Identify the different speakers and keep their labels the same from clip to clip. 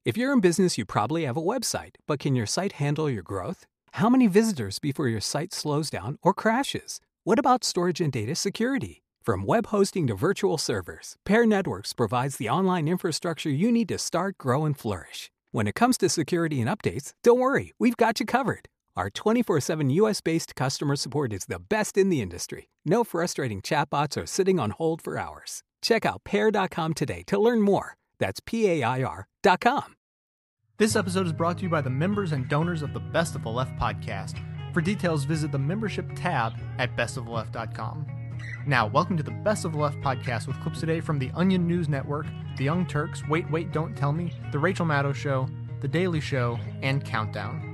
Speaker 1: If you're in business, you probably have a website, but can your site handle your growth? How many visitors before your site slows down or crashes? What about storage and data security? From web hosting to virtual servers, Pair Networks provides the online infrastructure you need to start, grow, and flourish. When it comes to security and updates, don't worry, we've got you covered. Our 24/7 US-based customer support is the best in the industry. No frustrating chatbots or sitting on hold for hours. Check out Pair.com today to learn more. That's PAIR.com.
Speaker 2: This episode is brought to you by the members and donors of the Best of the Left podcast. For details, visit the membership tab at bestoftheleft.com. Now, welcome to the Best of the Left podcast with clips today from the Onion News Network, The Young Turks, Wait, Wait, Don't Tell Me, The Rachel Maddow Show, The Daily Show, and Countdown.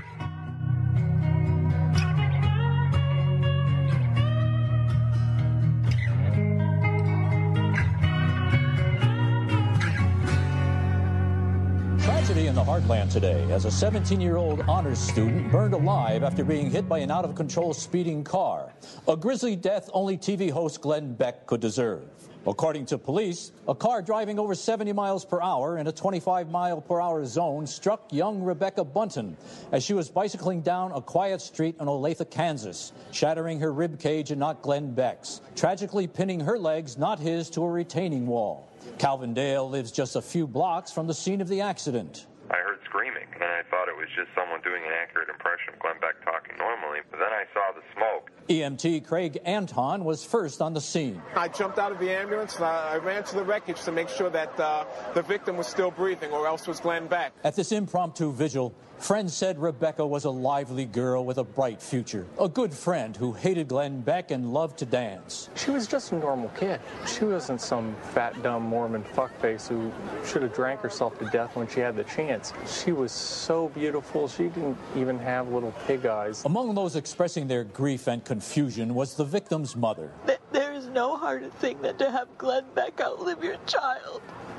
Speaker 3: Tragedy in the heartland today as a 17-year-old honors student burned alive after being hit by an out-of-control speeding car. A grisly death only TV host Glenn Beck could deserve. According to police, a car driving over 70 miles per hour in a 25-mile-per-hour zone struck young Rebecca Bunton as she was bicycling down a quiet street in Olathe, Kansas, shattering her rib cage and not Glenn Beck's, tragically pinning her legs, not his, to a retaining wall. Calvin Dale lives just a few blocks from the scene of the accident.
Speaker 4: I heard screaming, and I thought it was just someone doing an accurate impression of Glenn Beck talking normally, but then I saw the smoke.
Speaker 3: EMT Craig Anton was first on the scene.
Speaker 5: I jumped out of the ambulance and I ran to the wreckage to make sure that the victim was still breathing, or else was Glenn Beck.
Speaker 3: At this impromptu vigil, friends said Rebecca was a lively girl with a bright future, a good friend who hated Glenn Beck and loved to dance.
Speaker 6: She was just a normal kid. She wasn't some fat, dumb Mormon fuckface who should have drank herself to death when she had the chance. She was so beautiful, she didn't even have little pig eyes.
Speaker 3: Among those expressing their grief and confusion was the victim's mother.
Speaker 7: There is no harder thing than to have Glenn Beck outlive your child.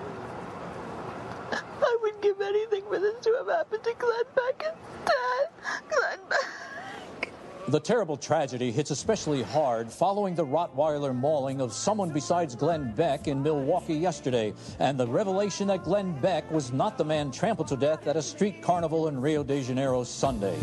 Speaker 7: I would give anything for this to have happened to Glenn Beck instead. Glenn Beck.
Speaker 3: The terrible tragedy hits especially hard following the Rottweiler mauling of someone besides Glenn Beck in Milwaukee yesterday, and the revelation that Glenn Beck was not the man trampled to death at a street carnival in Rio de Janeiro Sunday.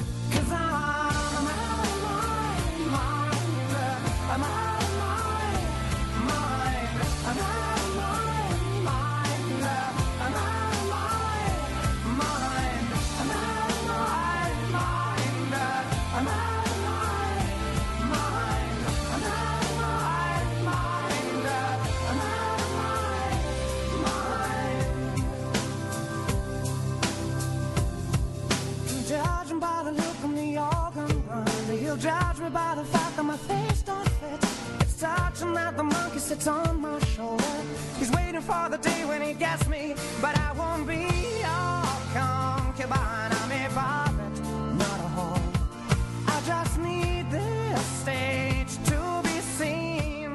Speaker 8: Judge me by the fact that my face don't fit. It's touching that the monkey sits on my shoulder. He's waiting for the day when he gets me, but I won't be your concubine. I'm a varmint, not a whore. I just need this stage to be seen.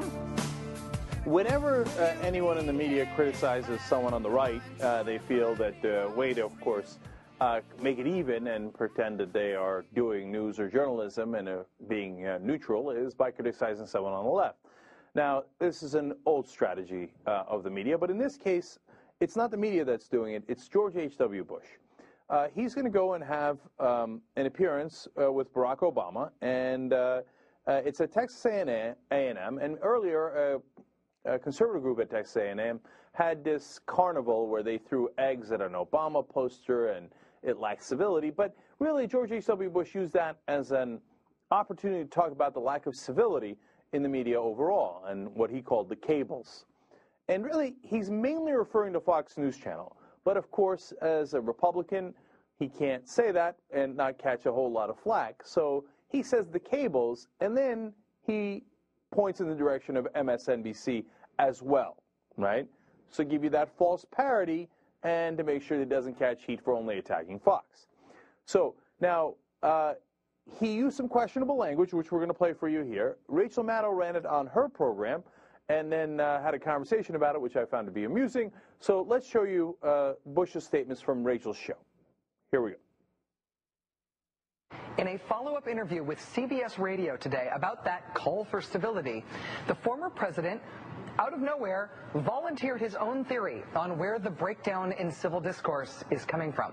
Speaker 9: Whenever anyone in the media criticizes someone on the right, they feel that the way to, of course, make it even and pretend that they are doing news or journalism and being neutral is by criticizing someone on the left. Now, this is an old strategy of the media, but in this case, it's not the media that's doing it. It's George H.W. Bush. He's going to go and have an appearance with Barack Obama, and it's at Texas A&M, and earlier a conservative group at Texas A&M had this carnival where they threw eggs at an Obama poster, and it lacked civility. But really, George H.W. Bush used that as an opportunity to talk about the lack of civility in the media overall and what he called the cables. And really, he's mainly referring to Fox News Channel. But of course, as a Republican, he can't say that and not catch a whole lot of flack. So he says the cables, and then he points in the direction of MSNBC as well, right? So give you that false parody and to make sure that it doesn't catch heat for only attacking Fox. So now, he used some questionable language, which we're going to play for you here. Rachel Maddow ran it on her program and then had a conversation about it, which I found to be amusing. So let's show you Bush's statements from Rachel's show. Here we go.
Speaker 10: In a follow-up interview with CBS Radio today about that call for civility, the former president out of nowhere, volunteered his own theory on where the breakdown in civil discourse is coming from.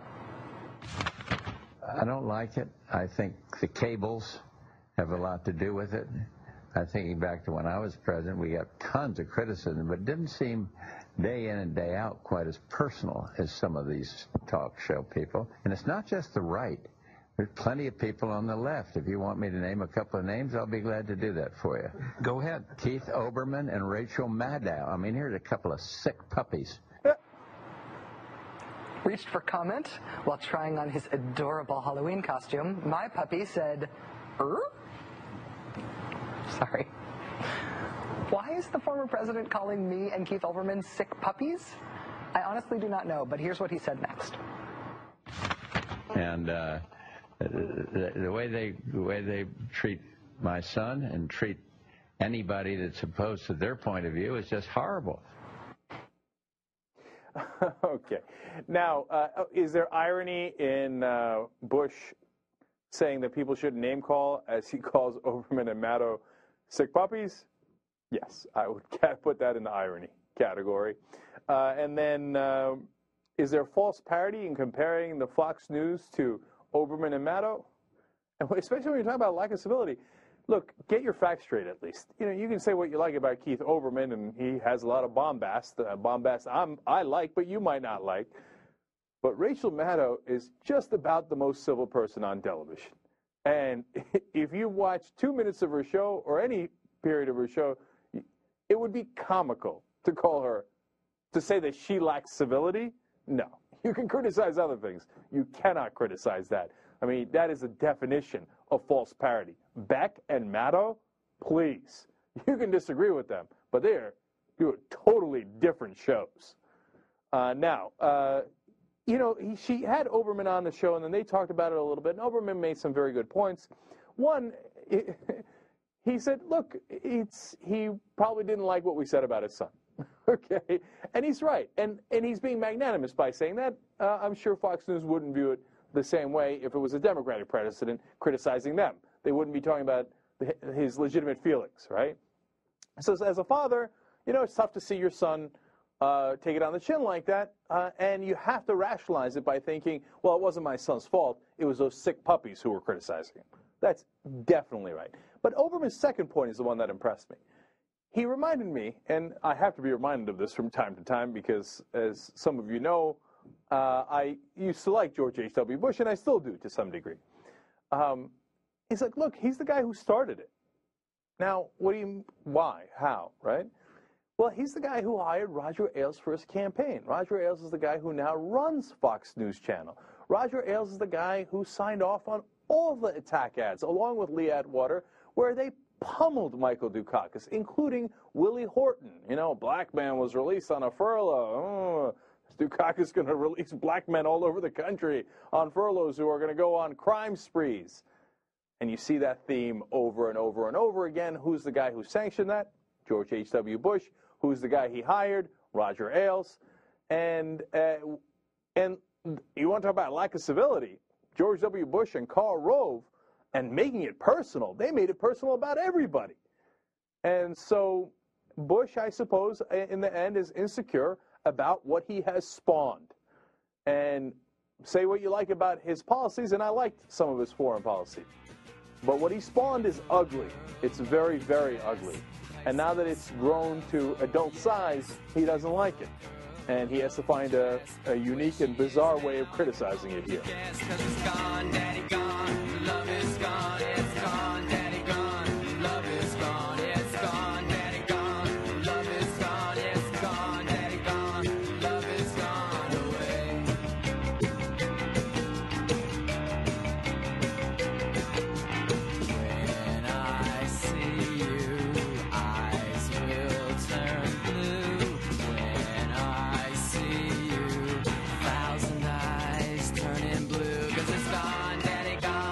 Speaker 11: I don't like it. I think the cables have a lot to do with it. I'm thinking back to when I was president, we got tons of criticism, but it didn't seem day in and day out quite as personal as some of these talk show people. And it's not just the right. There's plenty of people on the left. If you want me to name a couple of names, I'll be glad to do that for you.
Speaker 12: Go ahead.
Speaker 11: Keith Olbermann and Rachel Maddow. I mean, here's a couple of sick puppies.
Speaker 10: Reached for comment while trying on his adorable Halloween costume. My puppy said, Sorry. Why is the former president calling me and Keith Olbermann sick puppies? I honestly do not know, but here's what he said next.
Speaker 11: And the way they treat my son and treat anybody that's opposed to their point of view is just horrible.
Speaker 9: Okay. Now, is there irony in Bush saying that people shouldn't name call, as he calls Olbermann and Maddow sick puppies? Yes, I would put that in the irony category. And then, is there false parody in comparing the Fox News to Olbermann and Maddow? And especially when you're talking about lack of civility. Look, get your facts straight at least. You know, you can say what you like about Keith Olbermann, and he has a lot of bombast. I like, but you might not like. But Rachel Maddow is just about the most civil person on television. And if you watch 2 minutes of her show, or any period of her show, it would be comical to call her, to say that she lacks civility. No. You can criticize other things. You cannot criticize that. I mean, that is a definition of false parody. Beck and Maddow, please. You can disagree with them, but they're totally different shows. You know, she had Olbermann on the show, and then they talked about it a little bit, and Olbermann made some very good points. One, he said, look, he probably didn't like what we said about his son. Okay? And he's right. And he's being magnanimous by saying that. I'm sure Fox News wouldn't view it the same way if it was a Democratic president criticizing them. They wouldn't be talking about his legitimate feelings, right? So as a father, you know, it's tough to see your son take it on the chin like that, and you have to rationalize it by thinking, well, it wasn't my son's fault. It was those sick puppies who were criticizing him. That's definitely right. But Olbermann's second point is the one that impressed me. He reminded me, and I have to be reminded of this from time to time because, as some of you know, I used to like George H.W. Bush, and I still do to some degree. He's like, look, he's the guy who started it. Now, why, how, right? Well, he's the guy who hired Roger Ailes for his campaign. Roger Ailes is the guy who now runs Fox News Channel. Roger Ailes is the guy who signed off on all the attack ads, along with Lee Atwater, where they pummeled Michael Dukakis, including Willie Horton. You know, black man was released on a furlough. Dukakis going to release black men all over the country on furloughs who are going to go on crime sprees. And you see that theme over and over and over again. Who's the guy who sanctioned that? George H.W. Bush. Who's the guy he hired? Roger Ailes. And you want to talk about lack of civility? George W. Bush and Karl Rove, and making it personal. They made it personal about everybody. And so Bush, I suppose, in the end, is insecure about what he has spawned. And say what you like about his policies, and I liked some of his foreign policy. But what he spawned is ugly. It's very, very ugly. And now that it's grown to adult size, he doesn't like it. And he has to find a unique and bizarre way of criticizing it here.
Speaker 8: Turning blue, 'cause it's gone, daddy, gone.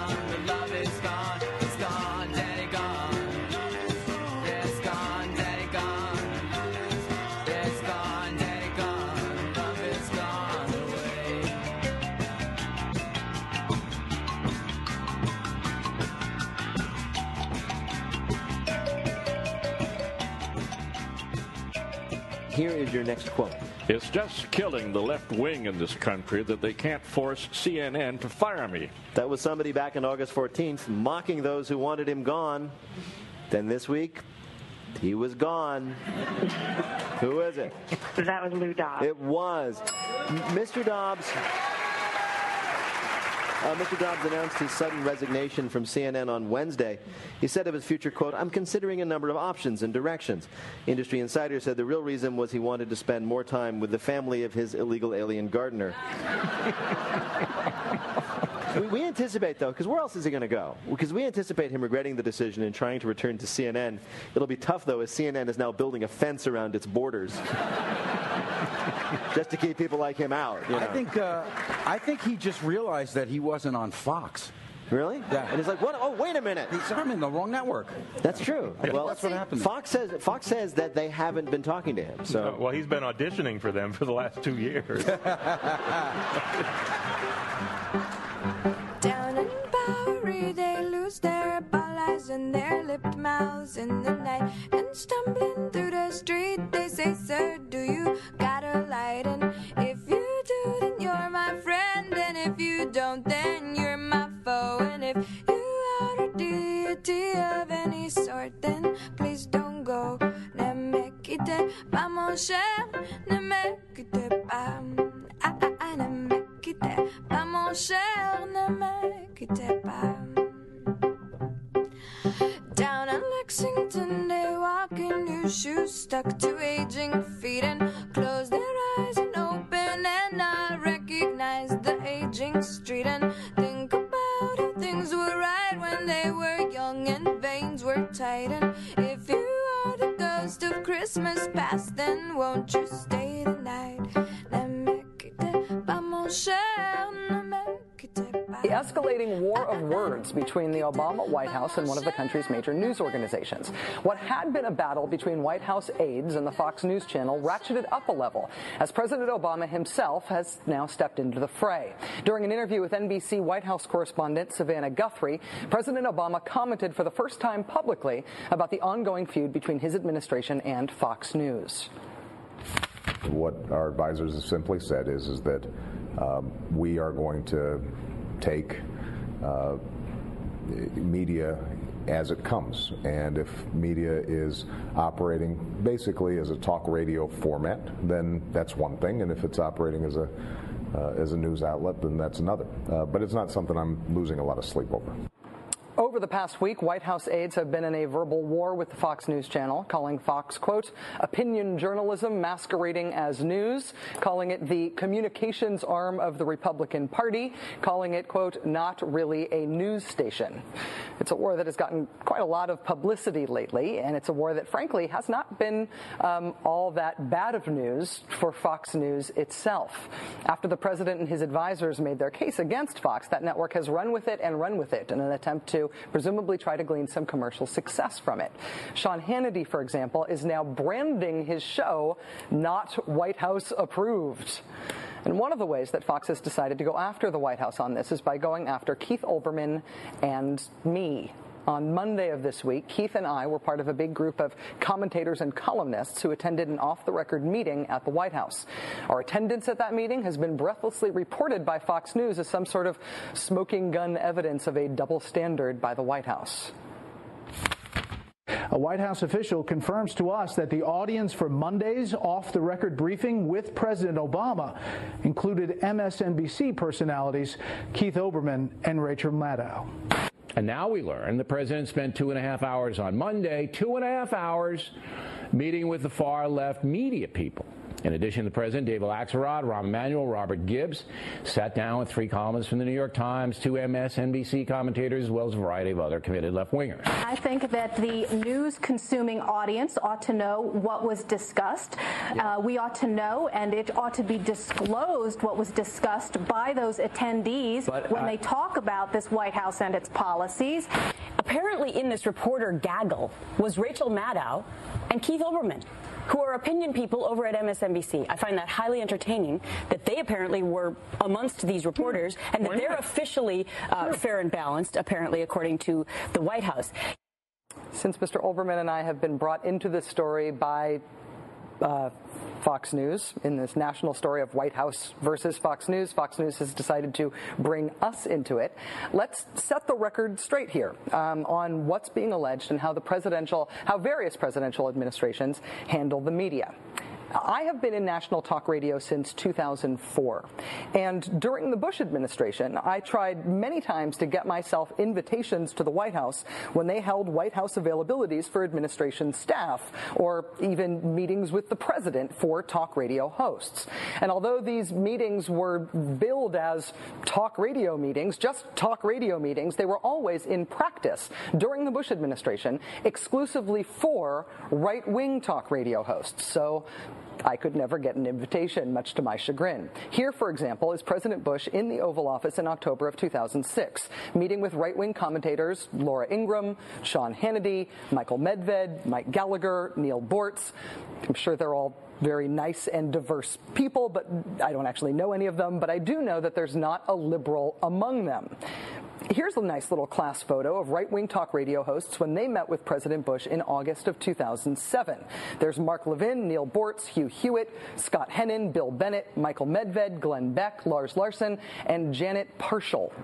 Speaker 12: Here is your next quote.
Speaker 13: It's just killing the left wing in this country that they can't force CNN to fire me.
Speaker 12: That was somebody back on August 14th mocking those who wanted him gone. Then this week, he was gone. Who is it?
Speaker 14: That was Lou Dobbs.
Speaker 12: It was. Mr. Dobbs announced his sudden resignation from CNN on Wednesday. He said of his future, quote, "I'm considering a number of options and directions." Industry insiders said the real reason was he wanted to spend more time with the family of his illegal alien gardener. We anticipate, though, because where else is he going to go? Because we anticipate him regretting the decision and trying to return to CNN. It'll be tough, though, as CNN is now building a fence around its borders. Just to keep people like him out. You know?
Speaker 15: I think he just realized that he wasn't on Fox.
Speaker 12: Really?
Speaker 15: Yeah.
Speaker 12: And he's like, "What? Oh, wait a minute!
Speaker 15: I'm in the wrong network."
Speaker 12: That's true. Well,
Speaker 15: that's what happened.
Speaker 12: Fox says that they haven't been talking to him. So,
Speaker 16: well, he's been auditioning for them for the last 2 years.
Speaker 17: Down in Bowery, they lose their ball eyes and their lipped mouths in the night. And stumbling through the street, they say, "Sir, do you got a light?" And if you do, then you're my friend. And if you don't, then you're my foe. And if you are a deity of any sort, then please don't go. Ne me quitte pas, mon cher. Ne me quitte pas. Ne me quitte pas, mon cher. Ne me quitte pas. Down in Lexington, they walk in new shoes stuck to aging feet and close their eyes and open and not recognize the aging street and think about how things were right when they were young and veins were tight. And if you are the ghost of Christmas past, then won't you stay the night? Ne me quitte pas, mon cher, ne me quitte pas.
Speaker 10: The escalating war of words between the Obama White House and one of the country's major news organizations. What had been a battle between White House aides and the Fox News Channel ratcheted up a level as President Obama himself has now stepped into the fray. During an interview with NBC White House correspondent Savannah Guthrie, President Obama commented for the first time publicly about the ongoing feud between his administration and Fox News.
Speaker 18: What our advisors have simply said is that we are going to take media as it comes, and if media is operating basically as a talk radio format, then that's one thing, and if it's operating as a news outlet, then that's another. But it's not something I'm losing a lot of sleep over.
Speaker 10: Over the past week, White House aides have been in a verbal war with the Fox News Channel, calling Fox, quote, opinion journalism masquerading as news, calling it the communications arm of the Republican Party, calling it, quote, not really a news station. It's a war that has gotten quite a lot of publicity lately, and it's a war that, frankly, has not been all that bad of news for Fox News itself. After the president and his advisors made their case against Fox, that network has run with it in an attempt to presumably try to glean some commercial success from it. Sean Hannity, for example, is now branding his show not White House approved. And one of the ways that Fox has decided to go after the White House on this is by going after Keith Olbermann and me. On Monday of this week, Keith and I were part of a big group of commentators and columnists who attended an off-the-record meeting at the White House. Our attendance at that meeting has been breathlessly reported by Fox News as some sort of smoking gun evidence of a double standard by the White House.
Speaker 19: A White House official confirms to us that the audience for Monday's off-the-record briefing with President Obama included MSNBC personalities Keith Olbermann and Rachel Maddow.
Speaker 20: And now we learn the president spent 2.5 hours on Monday, 2.5 hours meeting with the far-left media people. In addition, the president, David Axelrod, Rahm Emanuel, Robert Gibbs, sat down with 3 columnists from the New York Times, 2 MSNBC commentators, as well as a variety of other committed left-wingers.
Speaker 21: I think that the news-consuming audience ought to know what was discussed. We ought to know, and it ought to be disclosed what was discussed by those attendees when they talk about this White House and its policies.
Speaker 22: Apparently in this reporter gaggle was Rachel Maddow and Keith Olbermann, who are opinion people over at MSNBC. I find that highly entertaining that they apparently were amongst these reporters and that they're officially fair and balanced, apparently, according to the White House.
Speaker 10: Since Mr. Olbermann and I have been brought into this story by Fox News in this national story of White House versus Fox News. Fox News has decided to bring us into it. Let's set the record straight here on what's being alleged and how various presidential administrations handle the media. I have been in national talk radio since 2004, and during the Bush administration, I tried many times to get myself invitations to the White House when they held White House availabilities for administration staff, or even meetings with the president for talk radio hosts. And although these meetings were billed as talk radio meetings, just talk radio meetings, they were always in practice during the Bush administration exclusively for right-wing talk radio hosts. So I could never get an invitation, much to my chagrin. Here, for example, is President Bush in the Oval Office in October of 2006, meeting with right-wing commentators Laura Ingraham, Sean Hannity, Michael Medved, Mike Gallagher, Neil Bortz. I'm sure they're all very nice and diverse people, but I don't actually know any of them, but I do know that there's not a liberal among them. Here's a nice little class photo of right-wing talk radio hosts when they met with President Bush in August of 2007. There's Mark Levin, Neil Bortz, Hugh Hewitt, Scott Hennon, Bill Bennett, Michael Medved, Glenn Beck, Lars Larson, and Janet Parshall.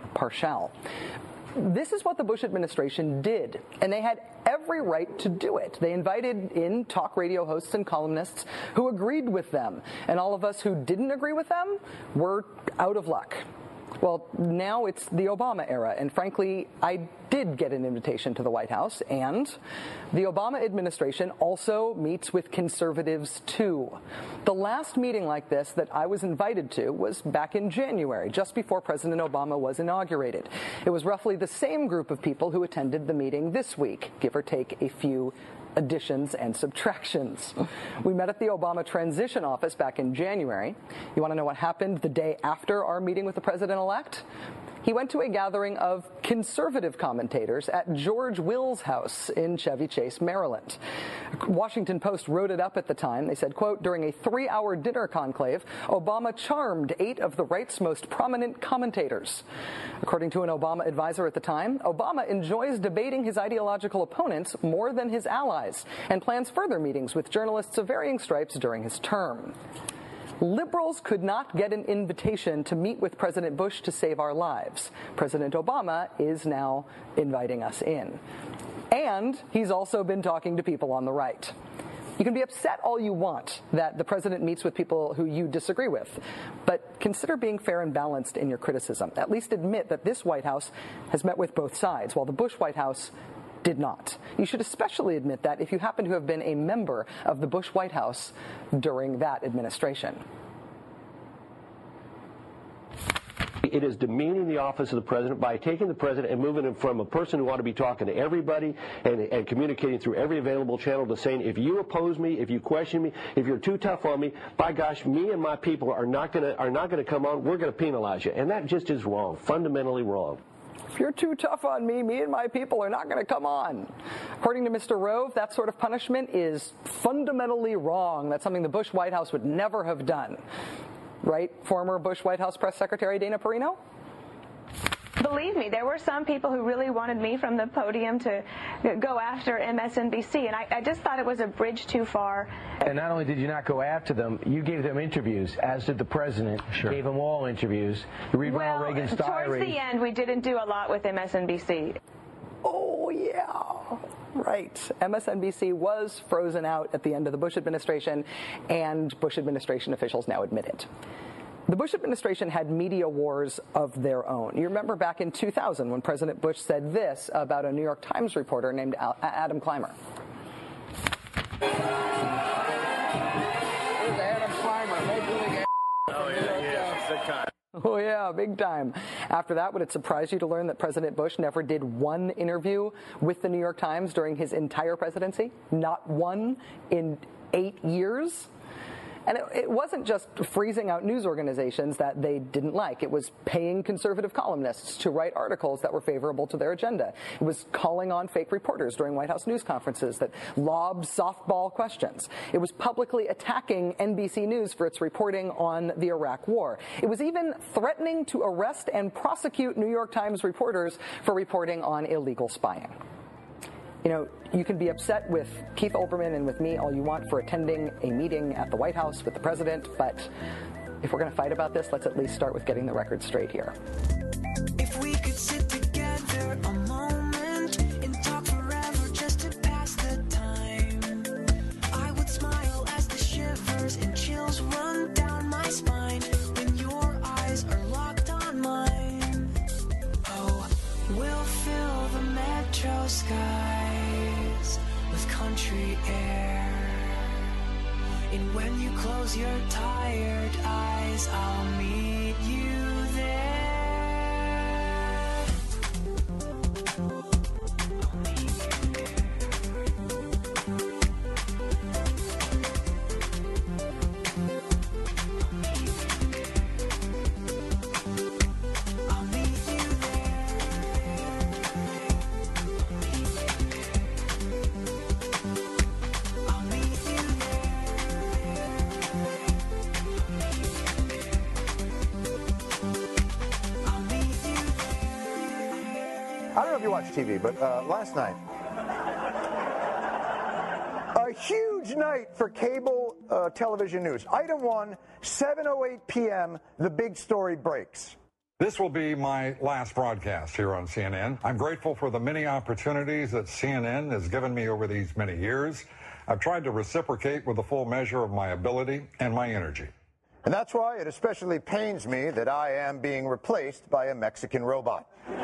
Speaker 10: This is what the Bush administration did, and they had every right to do it. They invited in talk radio hosts and columnists who agreed with them, and all of us who didn't agree with them were out of luck. Well, now it's the Obama era, and frankly, I did get an invitation to the White House, and the Obama administration also meets with conservatives too. The last meeting like this that I was invited to was back in January, just before President Obama was inaugurated. It was roughly the same group of people who attended the meeting this week, give or take a few additions and subtractions. We met at the Obama Transition Office back in January. You want to know what happened the day after our meeting with the president-elect? He went to a gathering of conservative commentators at George Will's house in Chevy Chase, Maryland. Washington Post wrote it up at the time. They said, quote, during a 3-hour dinner conclave, Obama charmed 8 of the right's most prominent commentators. According to an Obama advisor at the time, Obama enjoys debating his ideological opponents more than his allies and plans further meetings with journalists of varying stripes during his term. Liberals could not get an invitation to meet with President Bush to save our lives. President Obama is now inviting us in. And he's also been talking to people on the right. You can be upset all you want that the president meets with people who you disagree with, but consider being fair and balanced in your criticism. At least admit that this White House has met with both sides, while the Bush White House did not. You should especially admit that if you happen to have been a member of the Bush White House during that administration.
Speaker 1: It is demeaning the office of the president by taking the president and moving him from a person who ought to be talking to everybody and communicating through every available channel to saying, if you oppose me, if you question me, if you're too tough on me, by gosh, me and my people are not going to come on. We're going to penalize you. And that just is wrong, fundamentally wrong.
Speaker 10: If you're too tough on me, me and my people are not going to come on. According to Mr. Rove, that sort of punishment is fundamentally wrong. That's something the Bush White House would never have done. Right, former Bush White House Press Secretary Dana Perino?
Speaker 14: Believe me, there were some people who really wanted me from the podium to go after MSNBC, and I just thought it was a bridge too far.
Speaker 23: And not only did you not go after them, you gave them interviews, as did the president. Sure. Gave them all interviews. You read Ronald Reagan's diary.
Speaker 14: Towards the end, we didn't do a lot with MSNBC.
Speaker 10: Oh, yeah. Right. MSNBC was frozen out at the end of the Bush administration, and Bush administration officials now admit it. The Bush administration had media wars of their own. You remember back in 2000 when President Bush said this about a New York Times reporter named Adam Clymer.
Speaker 23: There's Adam Clymer, Major League.
Speaker 1: Oh, yeah, good kind.
Speaker 10: Oh, yeah, big time. After that, would it surprise you to learn that President Bush never did one interview with the New York Times during his entire presidency? Not one in 8 years? And it wasn't just freezing out news organizations that they didn't like. It was paying conservative columnists to write articles that were favorable to their agenda. It was calling on fake reporters during White House news conferences that lobbed softball questions. It was publicly attacking NBC News for its reporting on the Iraq War. It was even threatening to arrest and prosecute New York Times reporters for reporting on illegal spying. You know, you can be upset with Keith Olbermann and with me all you want for attending a meeting at the White House with the president, but if we're going to fight about this, let's at least start with getting the record straight here.
Speaker 8: If we could sit together a moment and talk forever just to pass the time, I would smile as the shivers and chills run down my spine when your eyes are locked on mine. Oh, we'll fill the metro skies with country air. And when you close your tired eyes, I'll meet you there.
Speaker 2: I don't know if you watch TV, but last night, a huge night for cable television news. Item 1, 7:08 p.m., the big story breaks.
Speaker 4: This will be my last broadcast here on CNN. I'm grateful for the many opportunities that CNN has given me over these many years. I've tried to reciprocate with the full measure of my ability and my energy.
Speaker 2: And that's why it especially pains me that I am being replaced by a Mexican robot.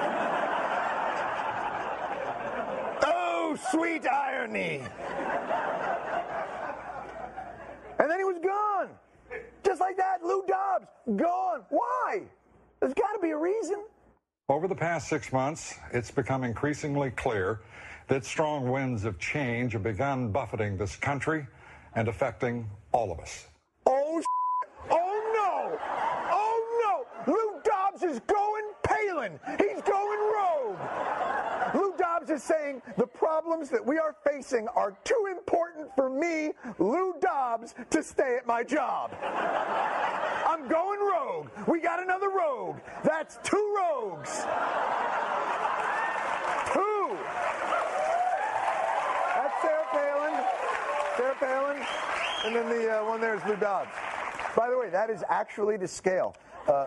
Speaker 2: Oh, sweet irony. And then he was gone. Just like that, Lou Dobbs, gone. Why? There's got to be a reason.
Speaker 4: Over the past 6 months, it's become increasingly clear that strong winds of change have begun buffeting this country and affecting all of us.
Speaker 2: Oh, oh no! Oh no! Lou Dobbs is going Palin. He's going rogue. Lou Dobbs is saying the problems that we are facing are too important for me, Lou Dobbs, to stay at my job. I'm going rogue. We got another rogue. That's 2 rogues. 2. That's Sarah Palin. Sarah Palin. And then the one there is Lou Dobbs. By the way, that is actually to scale.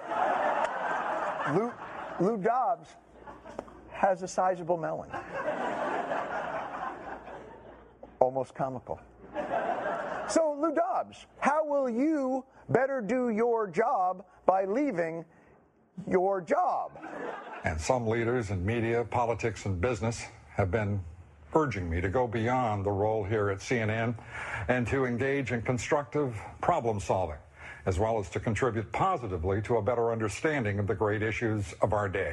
Speaker 2: Lou Dobbs has a sizable melon. Almost comical. So, Lou Dobbs, how will you better do your job by leaving your job?
Speaker 4: And some leaders in media, politics, and business have been urging me to go beyond the role here at CNN and to engage in constructive problem solving, as well as to contribute positively to a better understanding of the great issues of our day.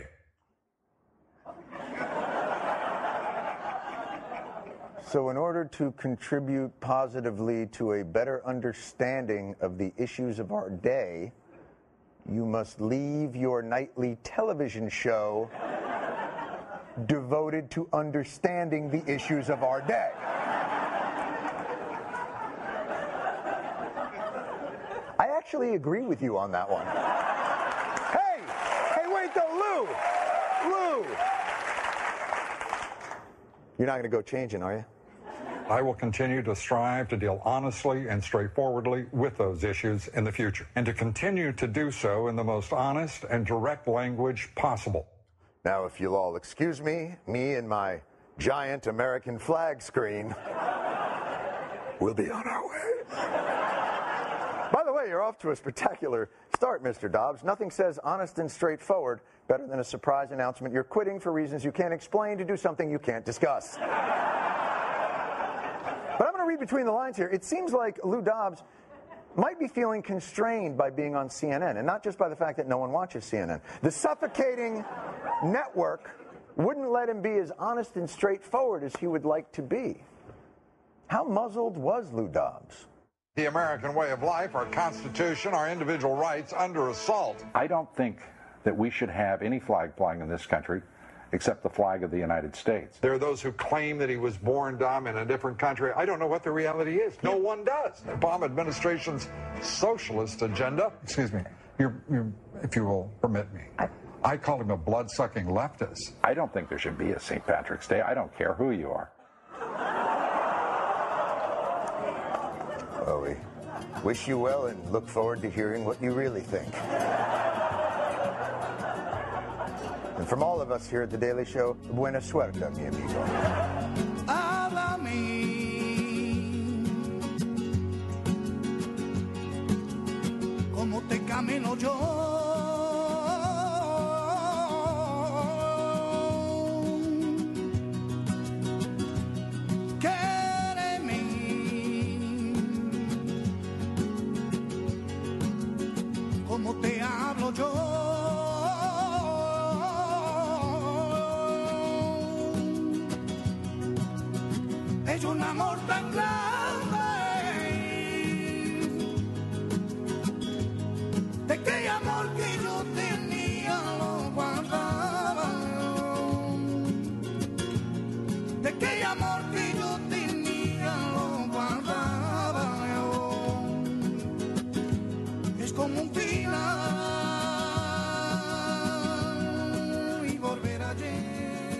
Speaker 2: So in order to contribute positively to a better understanding of the issues of our day, you must leave your nightly television show devoted to understanding the issues of our day. I actually agree with you on that one. Hey, wait though, Lou! You're not going to go changing, are you?
Speaker 4: I will continue to strive to deal honestly and straightforwardly with those issues in the future, and to continue to do so in the most honest and direct language possible.
Speaker 2: Now, if you'll all excuse me and my giant American flag screen, we'll be on our way. By the way, you're off to a spectacular start, Mr. Dobbs. Nothing says honest and straightforward better than a surprise announcement you're quitting for reasons you can't explain to do something you can't discuss. But I'm going to read between the lines here. It seems like Lou Dobbs might be feeling constrained by being on CNN, and not just by the fact that no one watches CNN. The suffocating network wouldn't let him be as honest and straightforward as he would like to be. How muzzled was Lou Dobbs?
Speaker 4: The American way of life, our Constitution, our individual rights under assault.
Speaker 5: I don't think that we should have any flag flying in this country except the flag of the United States.
Speaker 4: There are those who claim that he was born dumb in a different country. I don't know what the reality is. No one does. The Obama administration's socialist agenda, excuse me, if you will permit me, I called him a blood-sucking leftist.
Speaker 5: I don't think there should be a St. Patrick's Day. I don't care who you are.
Speaker 3: Well, we wish you well and look forward to hearing what you really think. And from all of us here at The Daily Show, buena suerte, mi amigo.
Speaker 8: Háblame, como te camino yo. Quéreme, como te hablo yo. Es un amor tan grande, de aquel amor que yo tenía lo guardaba, de aquel amor que yo tenía lo guardaba, es como un final y volver ayer.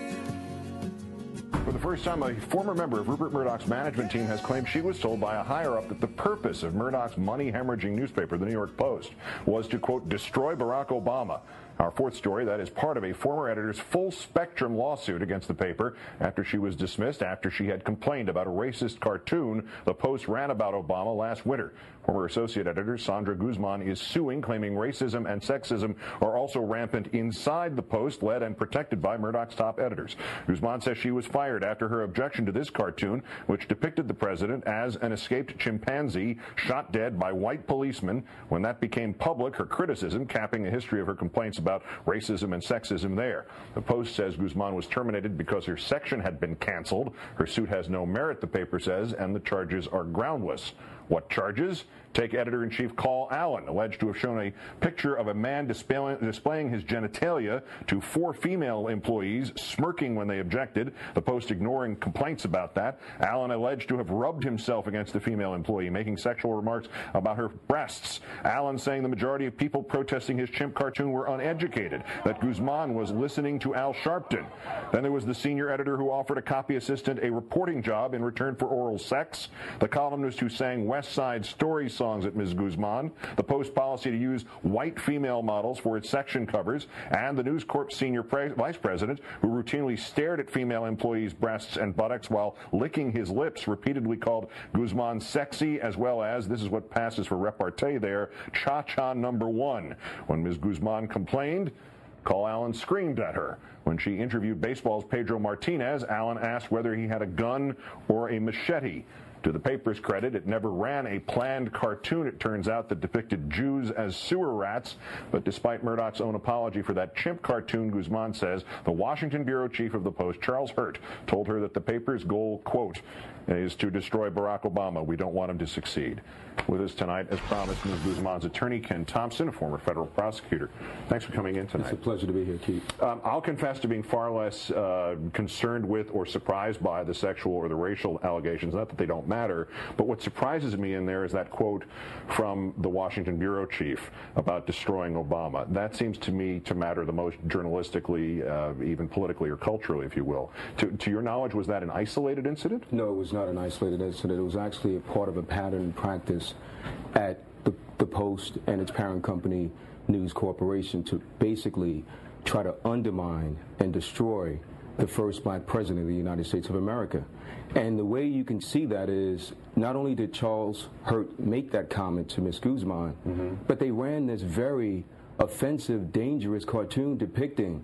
Speaker 6: For the first time, a former member of Rupert Murdoch's management team has claimed she was told by a higher-up that the purpose of Murdoch's money-hemorrhaging newspaper, the New York Post, was to, quote, destroy Barack Obama. Our fourth story, that is part of a former editor's full-spectrum lawsuit against the paper after she was dismissed after she had complained about a racist cartoon the Post ran about Obama last winter. Former associate editor Sandra Guzman is suing, claiming racism and sexism are also rampant inside the Post, led and protected by Murdoch's top editors. Guzman says she was fired after her objection to this cartoon, which depicted the president as an escaped chimpanzee shot dead by white policemen. When that became public, her criticism, capping a history of her complaints about racism and sexism there. The Post says Guzman was terminated because her section had been canceled. Her suit has no merit, the paper says, and the charges are groundless. What charges? Take editor-in-chief Carl Allen, alleged to have shown a picture of a man displaying his genitalia to 4 female employees, smirking when they objected, the Post ignoring complaints about that. Allen alleged to have rubbed himself against the female employee, making sexual remarks about her breasts. Allen saying the majority of people protesting his chimp cartoon were uneducated, that Guzman was listening to Al Sharpton. Then there was the senior editor who offered a copy assistant a reporting job in return for oral sex, the columnist who sang West Side Story songs at Ms. Guzman, the Post policy to use white female models for its section covers, and the News Corp senior vice president who routinely stared at female employees' breasts and buttocks while licking his lips, repeatedly called Guzman sexy, as well as, this is what passes for repartee there, cha-cha number 1. When Ms. Guzman complained, Carl Allen screamed at her. When she interviewed baseball's Pedro Martinez, Allen asked whether he had a gun or a machete. To the paper's credit, it never ran a planned cartoon, it turns out, that depicted Jews as sewer rats. But despite Murdoch's own apology for that chimp cartoon, Guzman says the Washington bureau chief of the Post, Charles Hurt, told her that the paper's goal, quote, is to destroy Barack Obama. We don't want him to succeed. With us tonight, as promised, Ms. Guzman's attorney, Ken Thompson, a former federal prosecutor. Thanks for coming in tonight.
Speaker 7: It's a pleasure to be here, Keith.
Speaker 6: I'll confess to being far less concerned with or surprised by the sexual or the racial allegations. Not that they don't matter, but what surprises me in there is that quote from the Washington bureau chief about destroying Obama. That seems to me to matter the most journalistically, even politically or culturally, if you will. To your knowledge, was that an isolated incident?
Speaker 7: No, it was not an isolated incident. It was actually a part of a pattern practice at the Post and its parent company, News Corporation, to basically try to undermine and destroy the first black president of the United States of America. And the way you can see that is not only did Charles Hurt make that comment to Ms. Guzman, but they ran this very offensive, dangerous cartoon depicting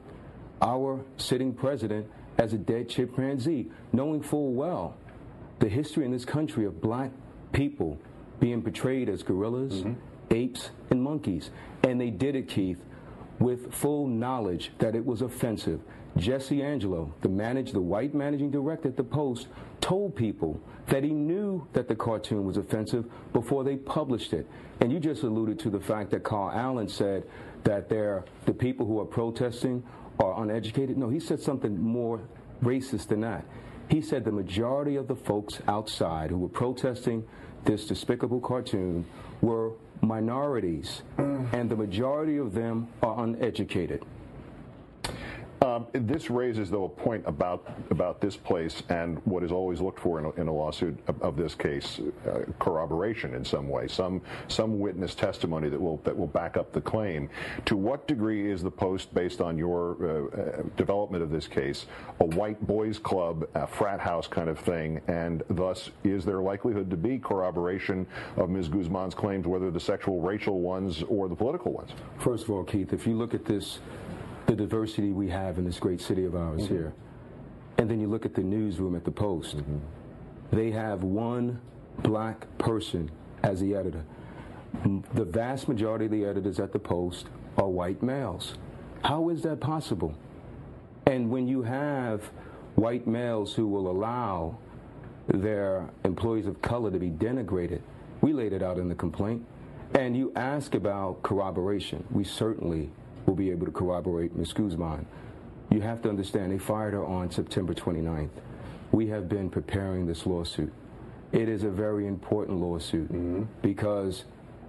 Speaker 7: our sitting president as a dead chimpanzee, knowing full well the history in this country of black people being portrayed as gorillas, apes, and monkeys. And they did it, Keith, with full knowledge that it was offensive. Jesse Angelo, the white managing director at the Post, told people that he knew that the cartoon was offensive before they published it. And you just alluded to the fact that Carl Allen said that the people who are protesting are uneducated. No, he said something more racist than that. He said the majority of the folks outside who were protesting this despicable cartoon were minorities, and the majority of them are uneducated.
Speaker 6: This raises, though, a point about this place and what is always looked for in a lawsuit of this case, corroboration in some way, some witness testimony that will back up the claim. To what degree is the Post, based on your development of this case, a white boys club, a frat house kind of thing, and thus is there likelihood to be corroboration of Ms. Guzman's claims, whether the sexual, racial ones or the political ones?
Speaker 7: First of all, Keith, if you look at this, the diversity we have in this great city of ours here, and then you look at the newsroom at the Post, they have one black person as the editor. The vast majority of the editors at the Post are white males. How is that possible? And when you have white males who will allow their employees of color to be denigrated, we laid it out in the complaint, and you ask about corroboration, we certainly will be able to corroborate Ms. Guzman. You have to understand, they fired her on September 29th. We have been preparing this lawsuit. It is a very important lawsuit because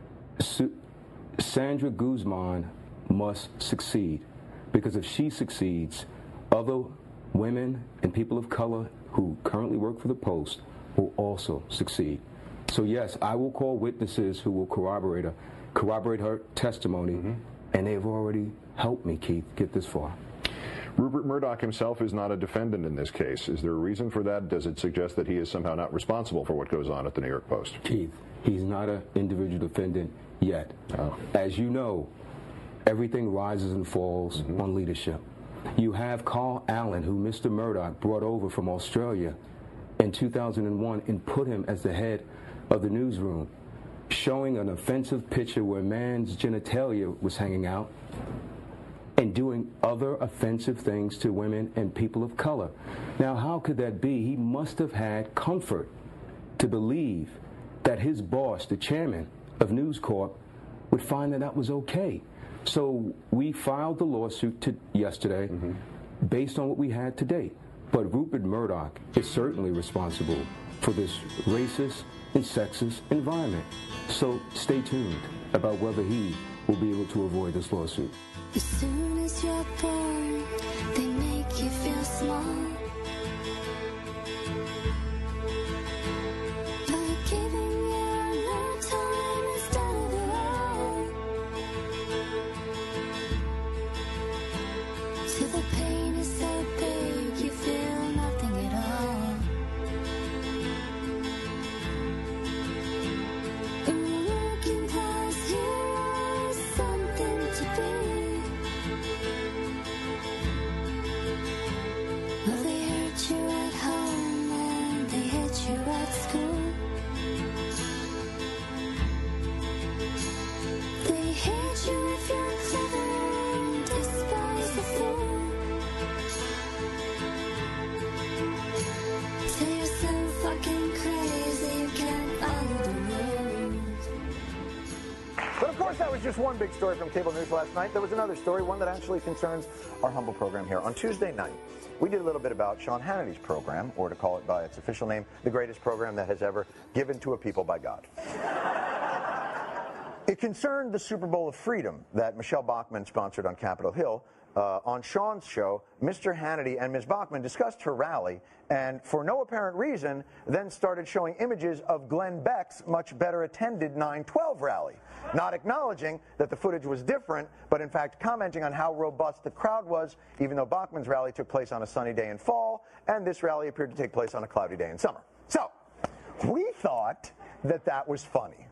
Speaker 7: Sandra Guzman must succeed, because if she succeeds, other women and people of color who currently work for the Post will also succeed. So yes, I will call witnesses who will corroborate her testimony, and they've already helped me, Keith, get this far.
Speaker 6: Rupert Murdoch himself is not a defendant in this case. Is there a reason for that? Does it suggest that he is somehow not responsible for what goes on at the New York Post?
Speaker 7: Keith, he's not an individual defendant yet. As you know, everything rises and falls on leadership. You have Carl Allen, who Mr. Murdoch brought over from Australia in 2001 and put him as the head of the newsroom, showing an offensive picture where a man's genitalia was hanging out and doing other offensive things to women and people of color. Now, how could that be? He must have had comfort to believe that his boss, the chairman of News Corp, would find that that was okay. So we filed the lawsuit yesterday based on what we had to date. But Rupert Murdoch is certainly responsible for this racist and sexist environment. So stay tuned about whether he will be able to avoid this lawsuit.
Speaker 17: As soon as you're born, they make you feel small. Like giving you no time instead of it all. So the pain is so big, you feel nothing at all. A working class hero is something to be. Well, they hurt you at home and they hit you at school. They hate you if you're clever and despise the fool. Say you're so fucking crazy you can't follow the rules.
Speaker 3: But of course, that was just one big story from cable news last night. There was another story, one that actually concerns our humble program here. On Tuesday night, we did a little bit about Sean Hannity's program, or to call it by its official name, the greatest program that has ever given to a people by God. It concerned the Super Bowl of Freedom that Michelle Bachmann sponsored on Capitol Hill. On Sean's show, Mr. Hannity and Ms. Bachmann discussed her rally, and for no apparent reason, then started showing images of Glenn Beck's much better attended 9/12 rally, not acknowledging that the footage was different, but in fact commenting on how robust the crowd was, even though Bachmann's rally took place on a sunny day in fall, and this rally appeared to take place on a cloudy day in summer. So, we thought that that was funny.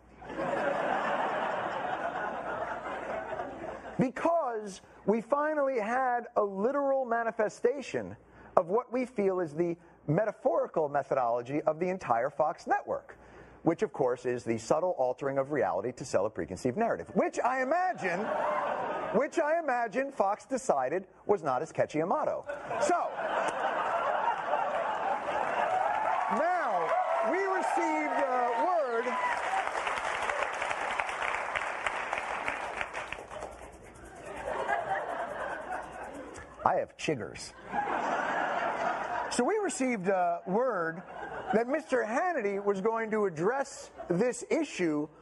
Speaker 3: Because we finally had a literal manifestation of what we feel is the metaphorical methodology of the entire Fox network, which of course is the subtle altering of reality to sell a preconceived narrative, which I imagine Fox decided was not as catchy a motto. So, now, we received word. I have chiggers. So we received word that Mr. Hannity was going to address this issue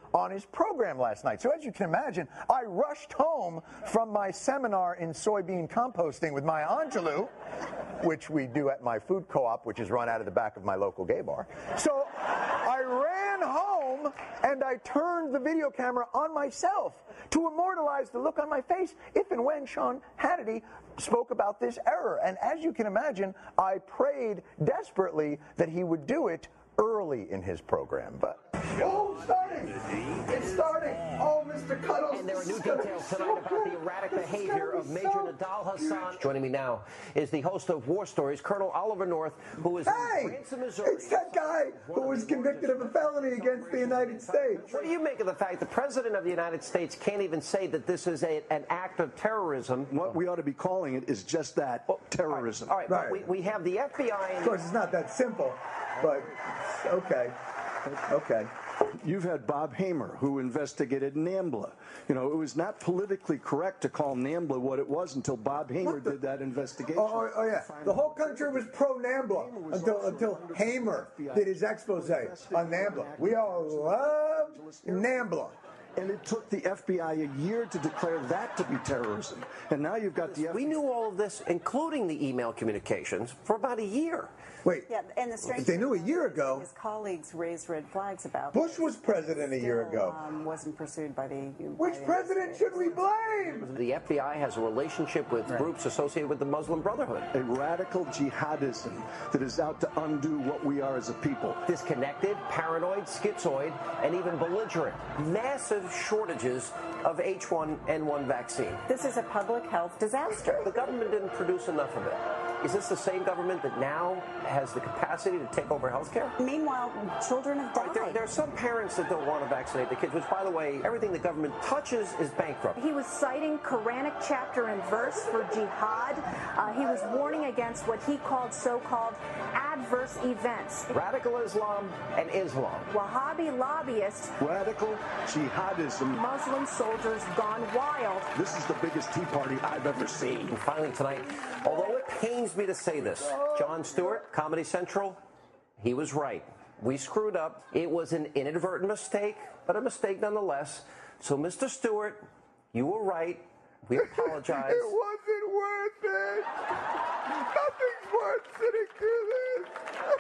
Speaker 3: on his program last night. So as you can imagine, I rushed home from my seminar in soybean composting with Maya Angelou, which we do at my food co-op, which is run out of the back of my local gay bar. So I ran home and I turned the video camera on myself to immortalize the look on my face if and when Sean Hannity spoke about this error. And as you can imagine, I prayed desperately that he would do it early in his program. But
Speaker 9: it's starting. It's starting. Oh, Mr. Cuddles.
Speaker 11: And there are new details tonight about the erratic behavior of Major Nadal Hassan. Joining me now is the host of War Stories, Colonel Oliver North, who is in Branson, Missouri.
Speaker 9: It's that guy who was convicted of a felony against the United States.
Speaker 11: What do you make of the fact the President of the United States can't even say that this is an act of terrorism?
Speaker 13: What we ought to be calling it is just that, terrorism.
Speaker 11: All right. But we have the FBI.
Speaker 9: Of course, it's not that simple, but okay. Okay.
Speaker 13: You've had Bob Hamer, who investigated NAMBLA. You know, it was not politically correct to call NAMBLA what it was until Bob Hamer did that investigation.
Speaker 9: Oh, yeah. The whole country was pro-NAMBLA until Hamer did his expose on NAMBLA. We all loved NAMBLA.
Speaker 13: And it took the FBI a year to declare that to be terrorism. And now you've got the FBI.
Speaker 11: We knew all of this, including the email communications, for about a year.
Speaker 9: Wait.
Speaker 24: Yeah, and the strange
Speaker 9: they knew a year ago.
Speaker 24: His colleagues raised red flags about.
Speaker 9: Bush was president a year ago.
Speaker 24: Wasn't pursued by the.
Speaker 9: Which president should we blame?
Speaker 11: The FBI has a relationship with groups associated with the Muslim Brotherhood.
Speaker 13: A radical jihadism that is out to undo what we are as a people.
Speaker 11: Disconnected, paranoid, schizoid, and even belligerent. Massive shortages of H1N1 vaccine.
Speaker 24: This is a public health disaster.
Speaker 11: The government didn't produce enough of it. Is this the same government that now has the capacity to take over health care?
Speaker 24: Meanwhile, children have died.
Speaker 11: Right, there are some parents that don't want to vaccinate the kids, which, by the way, everything the government touches is bankrupt.
Speaker 21: He was citing Quranic chapter and verse for jihad. He was warning against what he called so-called adverse events.
Speaker 11: Radical Islam and Islam.
Speaker 21: Wahhabi lobbyists.
Speaker 13: Radical jihadism.
Speaker 21: Muslim soldiers gone wild.
Speaker 13: This is the biggest Tea Party I've ever seen.
Speaker 11: And finally tonight, although it pains me to say this, Jon Stewart, Comedy Central, he was right. We screwed up. It was an inadvertent mistake, but a mistake nonetheless. So, Mr. Stewart, you were right. We apologize.
Speaker 9: It wasn't worth it. Nothing's worth sitting through this.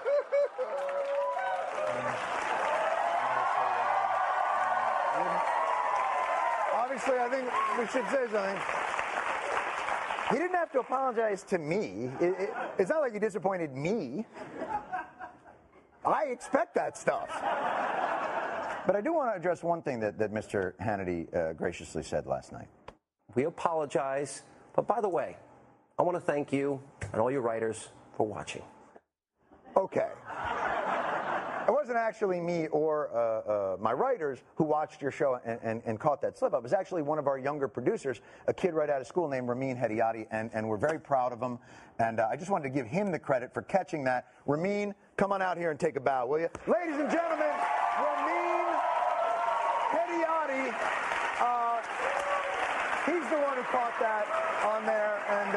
Speaker 3: Obviously, I think we should say something. He didn't have to apologize to me. It's not like he disappointed me. I expect that stuff. But I do want to address one thing that Mr. Hannity graciously said last night.
Speaker 11: We apologize. But by the way, I want to thank you and all your writers for watching.
Speaker 3: Okay. It wasn't actually me or my writers who watched your show and caught that slip up. It was actually one of our younger producers, a kid right out of school named Ramin Hediati, and we're very proud of him. And I just wanted to give him the credit for catching that. Ramin, come on out here and take a bow, will you? Ladies and gentlemen, Ramin Hediati. He's the one who caught that on there, and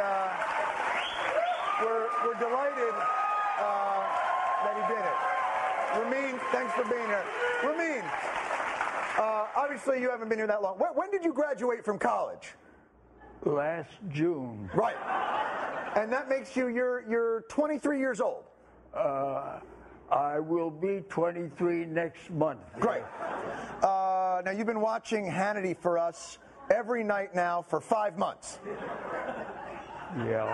Speaker 3: we're delighted that he did it. Ramin, thanks for being here. Ramin, obviously you haven't been here that long. When did you graduate from college?
Speaker 25: Last June.
Speaker 3: Right. And that makes you, you're 23 years old.
Speaker 25: I will be 23 next month.
Speaker 3: Great. Now you've been watching Hannity for us every night now for 5 months.
Speaker 25: Yeah.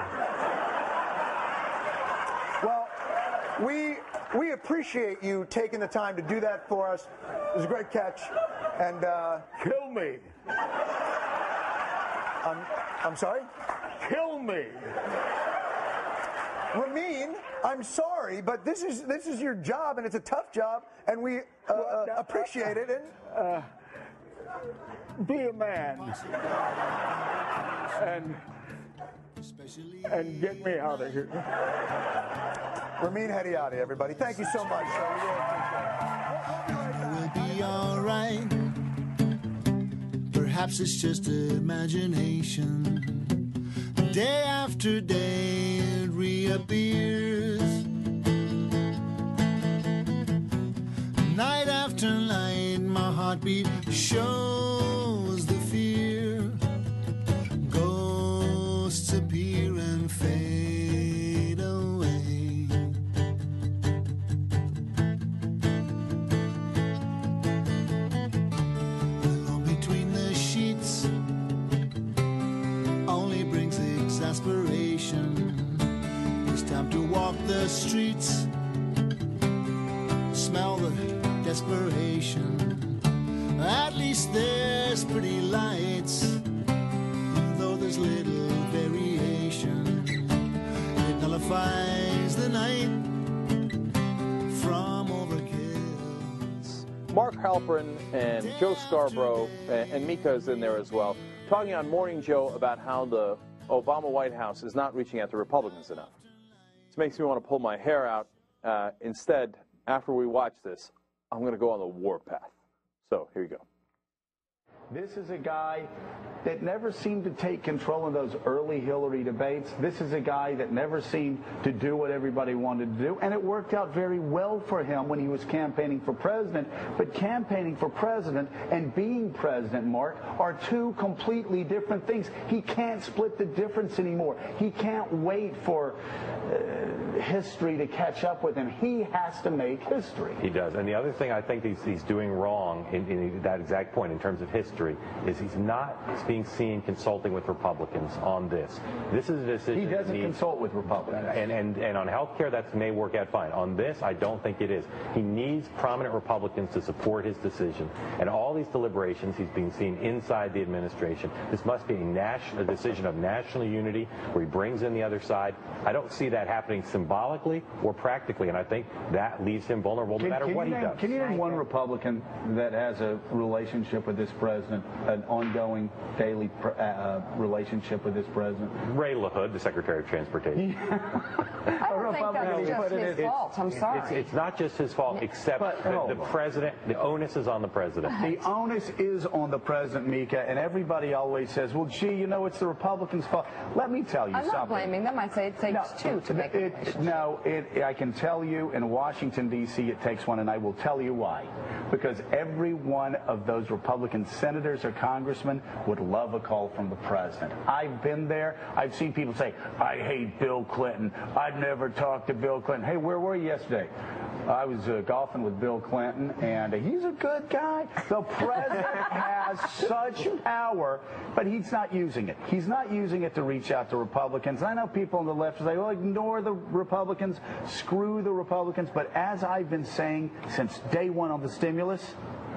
Speaker 3: Well, we appreciate you taking the time to do that for us. It was a great catch. And
Speaker 25: kill me.
Speaker 3: I'm sorry?
Speaker 25: Kill me.
Speaker 3: Ramin, I'm sorry, but this is your job, and it's a tough job, and we appreciate it. And
Speaker 25: be a man. And get me out of here.
Speaker 3: Ramin Hediati, everybody. Thank you so much.
Speaker 26: We'll be all right. Perhaps it's just imagination. Day after day it reappears. Night after night my heartbeat shows the fear. Ghosts appear and fade away. Alone between the sheets only brings exasperation. It's time to walk the streets, smell the desperation. At least there's pretty lights, though there's little variation. It nullifies the night from overkill.
Speaker 12: Mark Halperin and Joe Scarborough, and Mika's in there as well, talking on Morning Joe about how the Obama White House is not reaching out to Republicans enough. This makes me want to pull my hair out. Instead, after we watch this, I'm going to go on the warpath. So, here you go.
Speaker 15: This is a guy that never seemed to take control in those early Hillary debates. This is a guy that never seemed to do what everybody wanted to do. And it worked out very well for him when he was campaigning for president. But campaigning for president and being president, Mark, are two completely different things. He can't split the difference anymore. He can't wait for history to catch up with him. He has to make history.
Speaker 16: He does. And the other thing I think he's doing wrong in that exact point in terms of history is he's not being seen consulting with Republicans on this. This is a decision.
Speaker 15: He doesn't consult with Republicans.
Speaker 16: And on health care, that may work out fine. On this, I don't think it is. He needs prominent Republicans to support his decision. And all these deliberations, he's being seen inside the administration. This must be a decision of national unity where he brings in the other side. I don't see that happening symbolically or practically, and I think that leaves him vulnerable no matter what he does.
Speaker 15: Can you name one Republican that has a relationship with this president, an ongoing daily relationship with this president?
Speaker 16: Ray LaHood, the Secretary of Transportation.
Speaker 18: I don't think that's just his fault. I'm sorry.
Speaker 16: It's not just his fault, except the president, the onus is on the president.
Speaker 15: The onus is on the president, Mika, and everybody always says, well, gee, you know, it's the Republicans' fault. Let me tell you something.
Speaker 18: I'm not blaming them. I say it takes two to make it.
Speaker 15: I can tell you in Washington, D.C., it takes one, and I will tell you why. Because every one of those Republican senators or congressmen would love a call from the president. I've been there. I've seen people say, I hate Bill Clinton. I've never talked to Bill Clinton. Hey, where were you yesterday? I was golfing with Bill Clinton, and he's a good guy. The president has such power, but he's not using it. He's not using it to reach out to Republicans. I know people on the left say, well, ignore the Republicans, screw the Republicans. But as I've been saying since day one on the stimulus,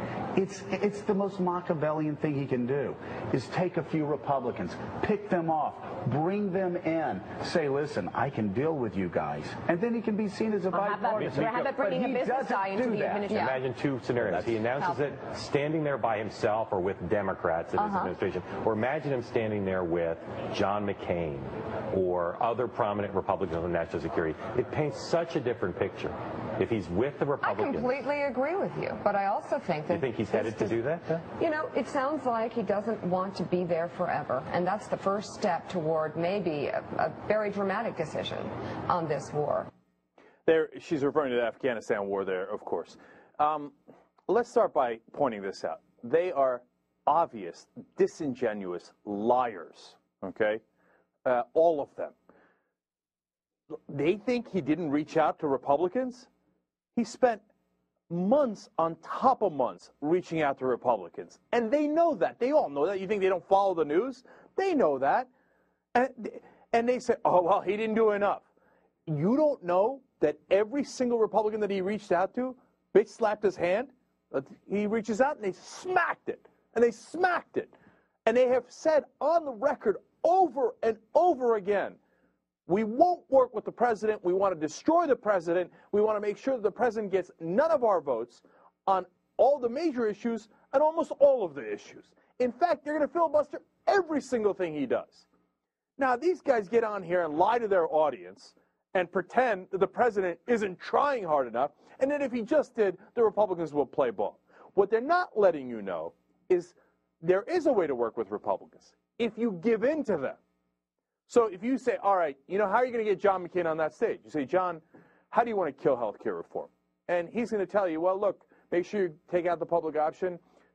Speaker 15: it's the most Machiavellian thing he can do, is take a few Republicans, pick them off, bring them in, say, listen, I can deal with you guys. And then he can be seen as a bipartisan.
Speaker 18: How about bringing a business guy into the administration?
Speaker 16: Imagine two scenarios. He announces it standing there by himself or with Democrats in his administration. Or imagine him standing there with John McCain or other prominent Republicans on national security. It paints such a different picture. If he's with the Republicans.
Speaker 18: I completely agree with you, but I also think that...
Speaker 16: You think he's headed to do that?
Speaker 18: You know, it sounds like he doesn't want to be there forever, and that's the first step toward maybe a very dramatic decision on this war.
Speaker 12: She's referring to the Afghanistan war there, of course. Let's start by pointing this out. They are obvious, disingenuous liars, okay? All of them. They think he didn't reach out to Republicans? He spent months on top of months reaching out to Republicans. And they know that. They all know that. You think they don't follow the news? They know that. And they say, oh, well, he didn't do enough. You don't know that every single Republican that he reached out to, bitch slapped his hand? He reaches out and they smacked it. And they smacked it. And they have said on the record over and over again, we won't work with the president. We want to destroy the president. We want to make sure that the president gets none of our votes on all the major issues and almost all of the issues. In fact, they're going to filibuster every single thing he does. Now, these guys get on here and lie to their audience and pretend that the president isn't trying hard enough, and that if he just did, the Republicans will play ball. What they're not letting you know is there is a way to work with Republicans if you give in to them. So if you say, all right, you know, how are you going to get John McCain on that stage? You say, John, how do you want to kill health care reform? And he's going to tell you, well, look, make sure you take out the public option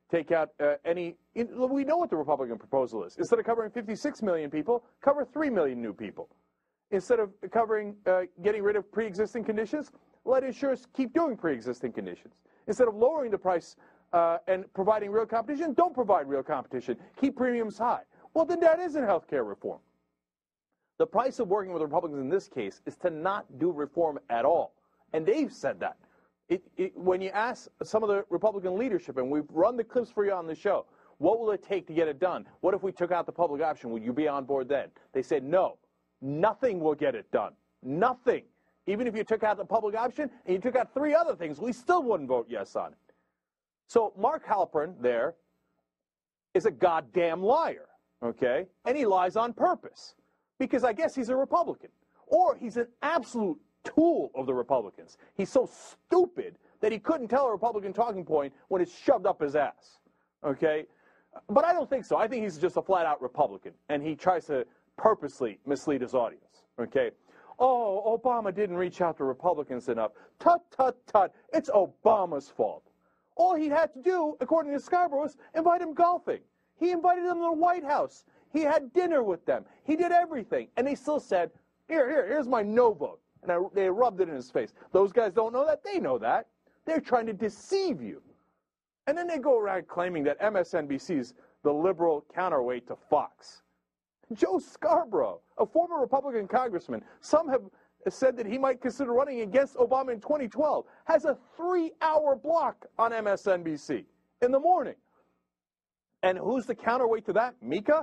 Speaker 12: take out we know what the Republican proposal is. Instead of covering 56 million people, cover 3 million new people. Instead of covering, getting rid of pre-existing conditions, let insurers keep doing pre-existing conditions. Instead of lowering the price and providing real competition, don't provide real competition. Keep premiums high. Well, then that isn't health care reform. The price of working with Republicans in this case is to not do reform at all. And they've said that. When you ask some of the Republican leadership, and we've run the clips for you on the show, what will it take to get it done? What if we took out the public option? Would you be on board then? They said no. Nothing will get it done. Nothing. Even if you took out the public option and you took out 3 other things, we still wouldn't vote yes on it. So Mark Halperin there is a goddamn liar, okay? And he lies on purpose because I guess he's a Republican. Or he's an absolute tool of the Republicans. He's so stupid that he couldn't tell a Republican talking point when it's shoved up his ass, okay? But I don't think so. I think he's just a flat-out Republican, and he tries to purposely mislead his audience, okay? Oh, Obama didn't reach out to Republicans enough. Tut, tut, tut. It's Obama's fault. All he had to do, according to Scarborough, was invite him golfing. He invited them to the White House. He had dinner with them. He did everything. And they still said, here's my no vote. And they rubbed it in his face. Those guys don't know that. They know that. They're trying to deceive you. And then they go around claiming that MSNBC is the liberal counterweight to Fox. Joe Scarborough, a former Republican congressman, some have said that he might consider running against Obama in 2012, has a 3-hour block on MSNBC in the morning. And who's the counterweight to that? Mika?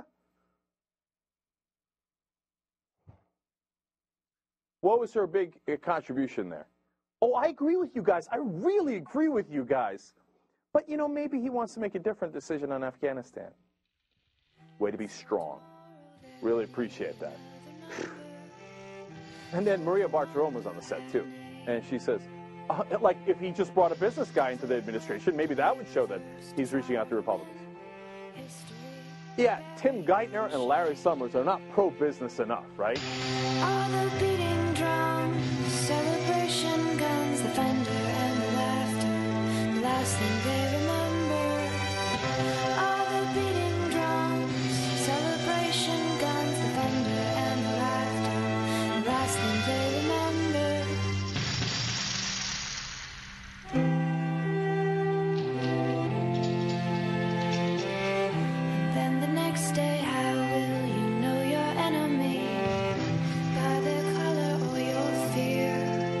Speaker 12: What was her big contribution there? Oh, I agree with you guys. I really agree with you guys. But, you know, maybe he wants to make a different decision on Afghanistan. Way to be strong. Really appreciate that. And then Maria Bartiromo was on the set, too. And she says, like, if he just brought a business guy into the administration, maybe that would show that he's reaching out to Republicans. Yeah, Tim Geithner and Larry Summers are not pro-business enough, right?
Speaker 17: All the beating drums, celebration guns, the thunder and the laughter, the last thing they remember. All the beating drums, celebration guns, the thunder and the laughter, the last thing they remember. Then the next day, how will you know your enemy? By their color or your fear.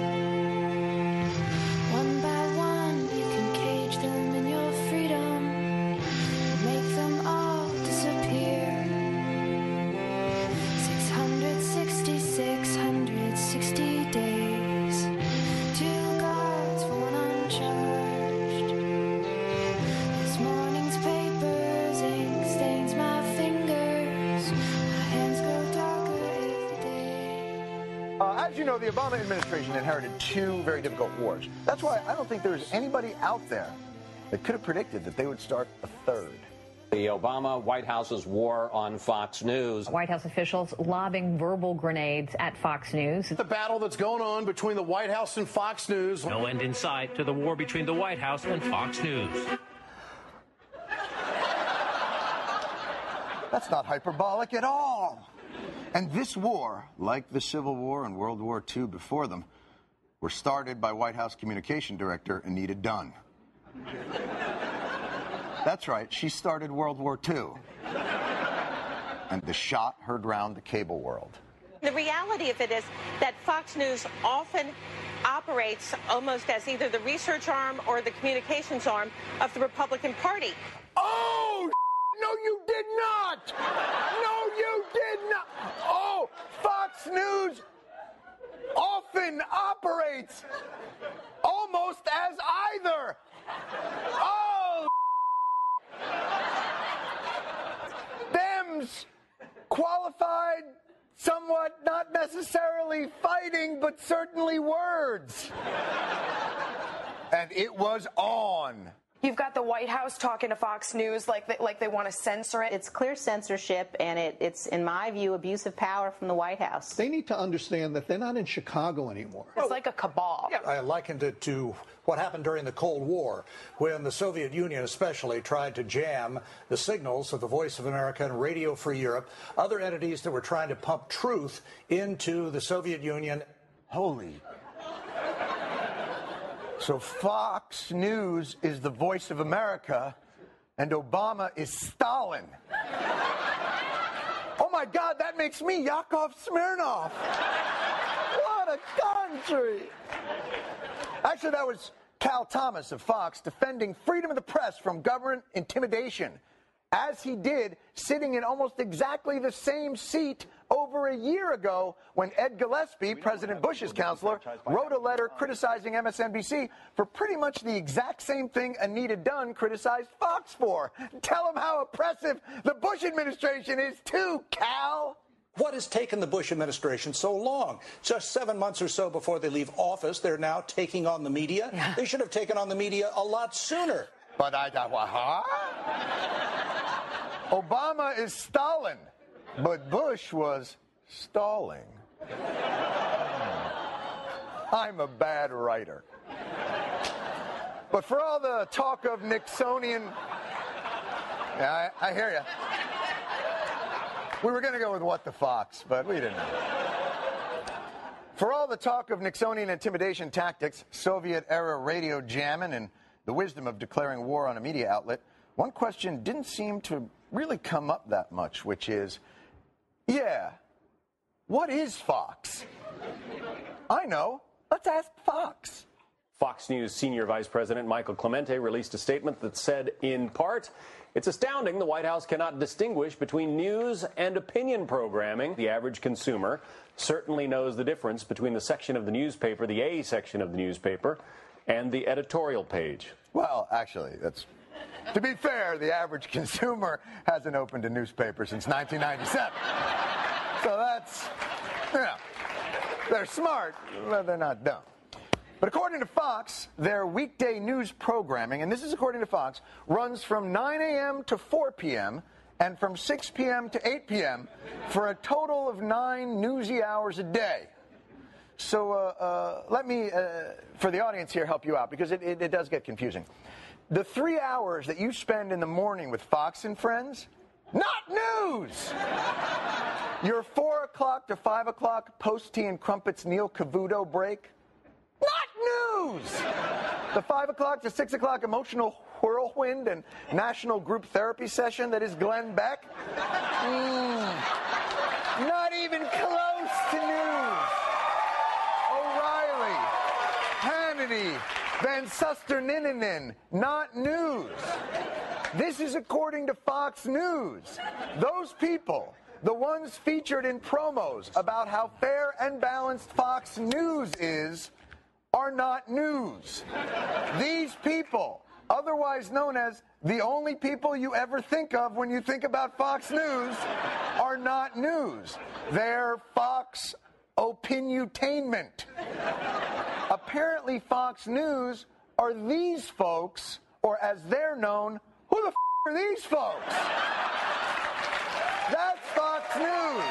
Speaker 17: One by one, you can cage them in your freedom, make them all disappear. 660 days, 2 guards for one uncharged. This morning's papers, ink stains my fingers, my hands grow darker every day.
Speaker 3: As you know, the Obama administration inherited 2 very difficult wars. That's why I don't think there's anybody out there that could have predicted that they would start a 3rd.
Speaker 1: The Obama White House's war on Fox News.
Speaker 14: White House officials lobbing verbal grenades at Fox News.
Speaker 19: The battle that's going on between the White House and Fox News.
Speaker 20: No end in sight to the war between the White House and Fox News.
Speaker 3: That's not hyperbolic at all. And this war, like the Civil War and World War II before them, were started by White House Communication Director Anita Dunn. That's right, she started World War II. And the shot heard round the cable world.
Speaker 22: The reality of it is that Fox News often operates almost as either the research arm or the communications arm of the Republican Party.
Speaker 2: Oh, no, you did not! No, you did not! Oh, Fox News often operates almost as either. Oh! Them's qualified, somewhat not necessarily fighting, but certainly words. And it was on.
Speaker 4: You've got the White House talking to Fox News like they want to censor it.
Speaker 5: It's clear censorship, and it's, in my view, abuse of power from the White House.
Speaker 6: They need to understand that they're not in Chicago anymore.
Speaker 4: It's like a cabal.
Speaker 8: Yeah, I likened it to what happened during the Cold War, when the Soviet Union especially tried to jam the signals of the Voice of America and Radio Free Europe, other entities that were trying to pump truth into the Soviet Union.
Speaker 3: Holy. So Fox News is the Voice of America, and Obama is Stalin. Oh my God, that makes me Yakov Smirnoff. What a country. Actually, that was Cal Thomas of Fox defending freedom of the press from government intimidation, as he did sitting in almost exactly the same seat over a year ago when Ed Gillespie, President Bush's counselor, wrote a letter criticizing MSNBC for pretty much the exact same thing Anita Dunn criticized Fox for. Tell them how oppressive the Bush administration is too, Cal.
Speaker 8: What has taken the Bush administration so long? Just 7 months or so before they leave office, they're now taking on the media. Yeah. They should have taken on the media a lot sooner.
Speaker 3: But Obama is Stalin, but Bush was stalling. I'm a bad writer. But for all the talk of Nixonian... Yeah, I hear you. We were going to go with What the Fox, but we didn't. For all the talk of Nixonian intimidation tactics, Soviet-era radio jamming, and the wisdom of declaring war on a media outlet, one question didn't seem to really come up that much, which is, yeah, what is Fox? I know. Let's ask Fox.
Speaker 1: Fox News senior vice president Michael Clemente released a statement that said, in part, it's astounding the White House cannot distinguish between news and opinion programming. The average consumer certainly knows the difference between the section of the newspaper, the A section of the newspaper, and the editorial page.
Speaker 3: Well, actually, that's... To be fair, the average consumer hasn't opened a newspaper since 1997. So that's, they're smart, but they're not dumb. But according to Fox, their weekday news programming, and this is according to Fox, runs from 9 a.m. to 4 p.m. and from 6 p.m. to 8 p.m. for a total of 9 newsy hours a day. So let me, for the audience here, help you out, because it does get confusing. The 3 hours that you spend in the morning with Fox and Friends, not news! Your 4 o'clock to 5 o'clock post-tea and crumpets Neil Cavuto break, not news! The 5 o'clock to 6 o'clock emotional whirlwind and national group therapy session that is Glenn Beck, not even close to news! O'Reilly, Hannity, Van Susteren, not news. This is according to Fox News. Those people, the ones featured in promos about how fair and balanced Fox News is, are not news. These people, otherwise known as the only people you ever think of when you think about Fox News, are not news. They're Fox Opinutainment. Apparently, Fox News are these folks, or as they're known, who the are these folks? That's Fox News.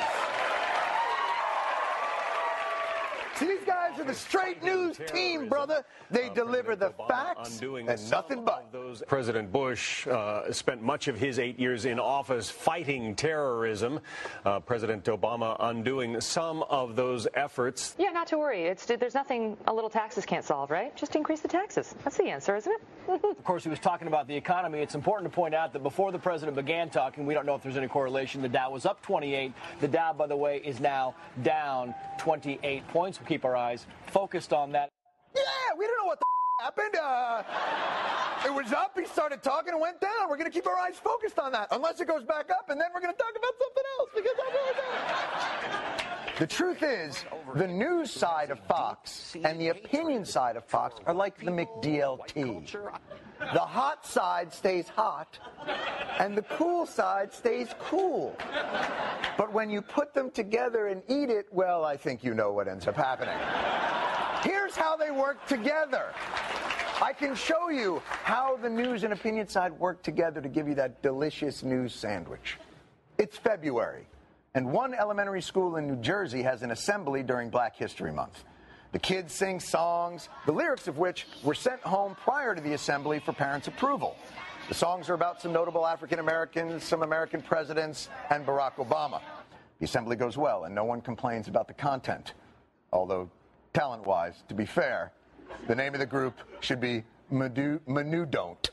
Speaker 3: See, these guys are the straight news team, brother. They deliver the facts and nothing but.
Speaker 1: President Bush spent much of his 8 years in office fighting terrorism. President Obama undoing some of those efforts.
Speaker 10: Yeah, not to worry. There's nothing a little taxes can't solve, right? Just increase the taxes. That's the answer, isn't it?
Speaker 23: Of course, he was talking about the economy. It's important to point out that before the president began talking, we don't know if there's any correlation. The Dow was up 28. The Dow, by the way, is now down 28 points. We'll keep our eyes focused on that.
Speaker 3: Yeah, we don't know what the happened. It was up, he started talking, and went down. We're going to keep our eyes focused on that, unless it goes back up, and then we're going to talk about something else, because that's really bad. The truth is, the news side of Fox and the opinion side of Fox are like the McDLT. The hot side stays hot, and the cool side stays cool. But when you put them together and eat it, well, I think you know what ends up happening. Here's how they work together. I can show you how the news and opinion side work together to give you that delicious news sandwich. It's February, and one elementary school in New Jersey has an assembly during Black History Month. The kids sing songs, the lyrics of which were sent home prior to the assembly for parents' approval. The songs are about some notable African Americans, some American presidents, and Barack Obama. The assembly goes well, and no one complains about the content. Although, talent-wise, to be fair, the name of the group should be Manu Don't.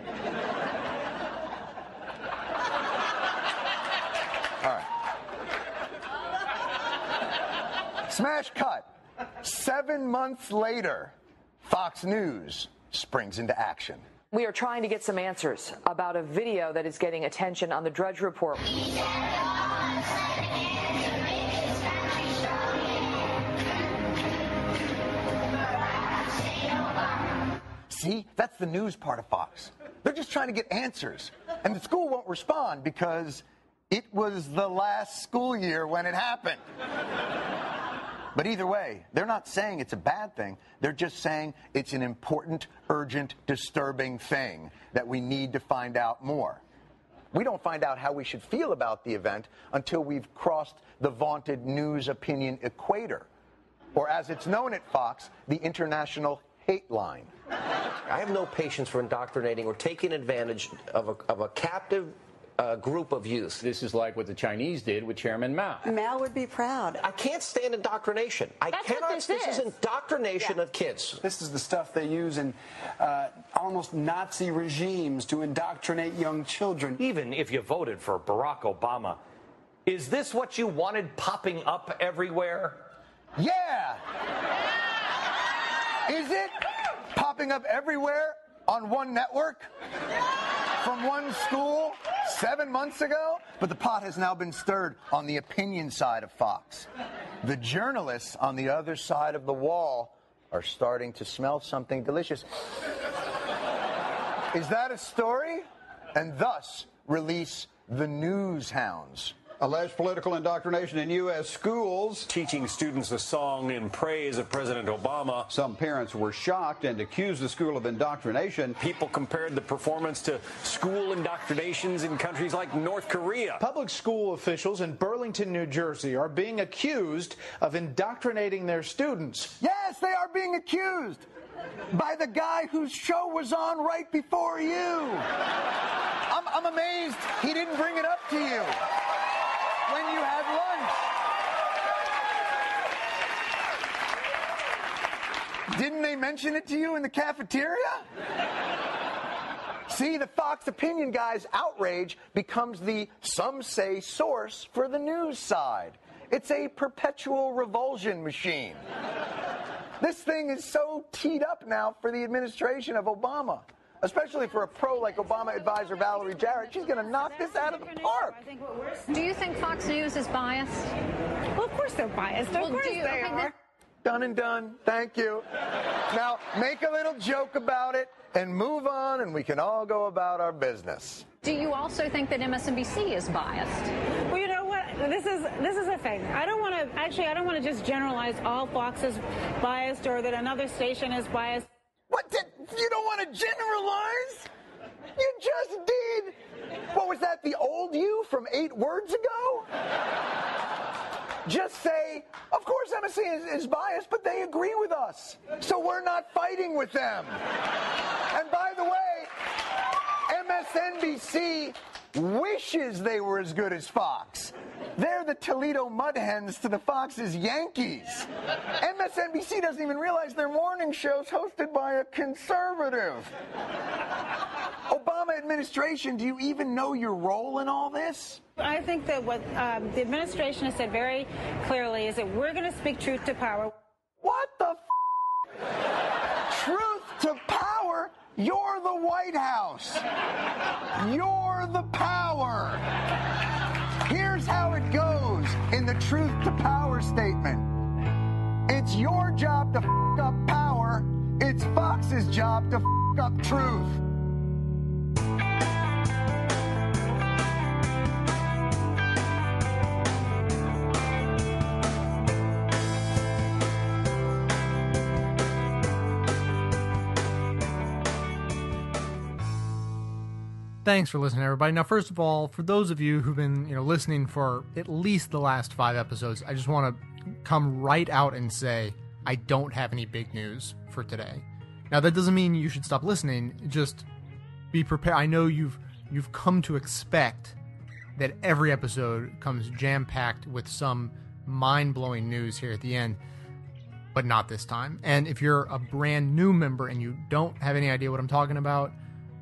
Speaker 3: All right. Smash cut. 7 months later, Fox News springs into action.
Speaker 10: We are trying to get some answers about a video that is getting attention on the Drudge Report.
Speaker 3: See, that's the news part of Fox. They're just trying to get answers. And the school won't respond because it was the last school year when it happened. But either way, they're not saying it's a bad thing. They're just saying it's an important, urgent, disturbing thing that we need to find out more. We don't find out how we should feel about the event until we've crossed the vaunted news opinion equator, or as it's known at Fox, the international hate line.
Speaker 7: I have no patience for indoctrinating or taking advantage of a captive group of youth.
Speaker 9: This is like what the Chinese did with Chairman Mao.
Speaker 7: Mao would be proud. I can't stand indoctrination. This is indoctrination of kids.
Speaker 11: This is the stuff they use in almost Nazi regimes to indoctrinate young children.
Speaker 20: Even if you voted for Barack Obama, is this what you wanted popping up everywhere?
Speaker 3: Yeah! Is it popping up everywhere on one network? From one school 7 months ago? But the pot has now been stirred on the opinion side of Fox. The journalists on the other side of the wall are starting to smell something delicious. Is that a story? And thus release the news hounds.
Speaker 13: Alleged political indoctrination in U.S. schools.
Speaker 1: Teaching students a song in praise of President Obama.
Speaker 13: Some parents were shocked and accused the school of indoctrination.
Speaker 1: People compared the performance to school indoctrinations in countries like North Korea.
Speaker 21: Public school officials in Burlington, New Jersey are being accused of indoctrinating their students.
Speaker 3: Yes, they are being accused by the guy whose show was on right before you. I'm amazed he didn't bring it up to you when you had lunch. Didn't they mention it to you in the cafeteria? See, the Fox opinion guy's outrage becomes the some say source for the news side. It's a perpetual revulsion machine. This thing is so teed up now for the administration of Obama. Especially for a pro like Obama advisor Valerie Jarrett. She's going to knock this out of the park.
Speaker 14: Do you think Fox News is biased?
Speaker 24: Well, of course they're biased. Of course they are.
Speaker 3: Done and done. Thank you. Now, make a little joke about it and move on, and we can all go about our business.
Speaker 14: Do you also think that MSNBC is biased?
Speaker 24: Well, you know what? This is the thing. I don't want to just generalize all Fox is biased or that another station is biased.
Speaker 3: You don't want to generalize? You just did. What was that, the old you from 8 words ago? Just say, of course MSNBC is biased, but they agree with us. So we're not fighting with them. And by the way, MSNBC wishes they were as good as Fox. They're the Toledo Mud Hens to the Fox's Yankees. MSNBC doesn't even realize their morning show's hosted by a conservative. Obama administration, do you even know your role in all this?
Speaker 24: I think that what the administration has said very clearly is that we're going to speak truth to power.
Speaker 3: What the truth to power? You're the White House. You're the power. Here's how it goes in the truth to power statement. It's your job to up power. It's Fox's job to up truth.
Speaker 12: Thanks for listening, everybody. Now, first of all, for those of you who've been, listening for at least the last 5 episodes, I just want to come right out and say I don't have any big news for today. Now, that doesn't mean you should stop listening. Just be prepared. I know you've come to expect that every episode comes jam-packed with some mind-blowing news here at the end, but not this time. And if you're a brand new member and you don't have any idea what I'm talking about,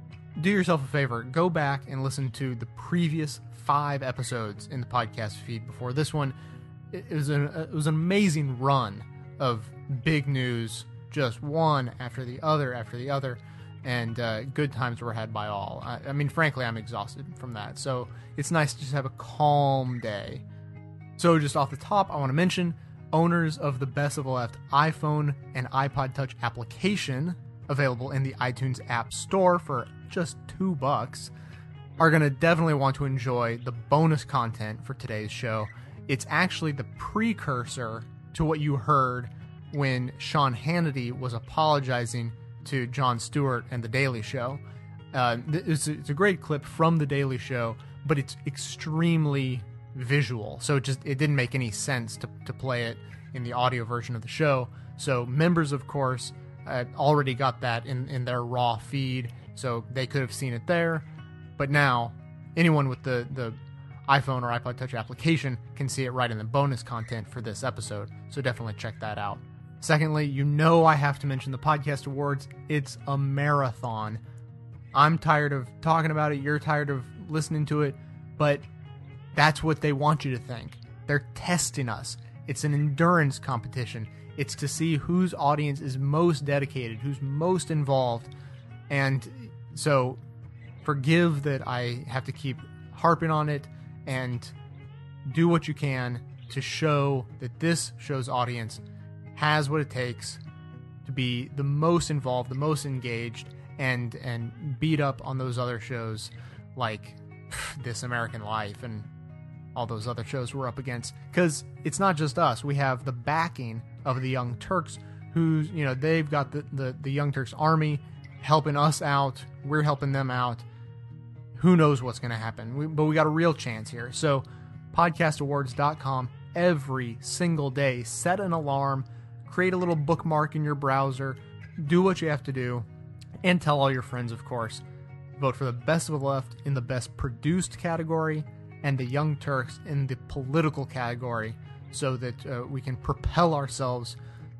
Speaker 12: do yourself a favor. Go back and listen to the previous 5 episodes in the podcast feed before this one. It was an amazing run of big news, just one after the other, and good times were had by all. I mean, frankly, I'm exhausted from that, so it's nice to just have a calm day. So just off the top, I want to mention owners of the Best of the Left iPhone and iPod Touch application, available in the iTunes App Store for just $2, are going to definitely want to enjoy the bonus content for today's show. It's actually the precursor to what you heard when Sean Hannity was apologizing to Jon Stewart and The Daily Show. It's a great clip from The Daily Show, but it's extremely visual, so it didn't make any sense to play it in the audio version of the show. So members, of course, already got that in their raw feed, so they could have seen it there. But now, anyone with the iPhone or iPod Touch application can see it right in the bonus content for this episode, so definitely check that out. Secondly, I have to mention the Podcast Awards. It's a marathon. I'm tired of talking about it, you're tired of listening to it, but that's what they want you to think. They're testing us. It's an endurance competition. It's to see whose audience is most dedicated, who's most involved. And so forgive that I have to keep harping on it, and do what you can to show that this show's audience has what it takes to be the most involved, the most engaged, and beat up on those other shows like This American Life and all those other shows we're up against. Because it's not just us. We have the backing of the Young Turks, who's, they've got the Young Turks army helping us out. We're helping them out. Who knows what's going to happen? But we got a real chance here. So podcastawards.com every single day. Set an alarm. Create a little bookmark in your browser. Do what you have to do. And tell all your friends, of course. Vote for the Best of the Left in the Best Produced category, and the Young Turks in the Political category, so that we can propel ourselves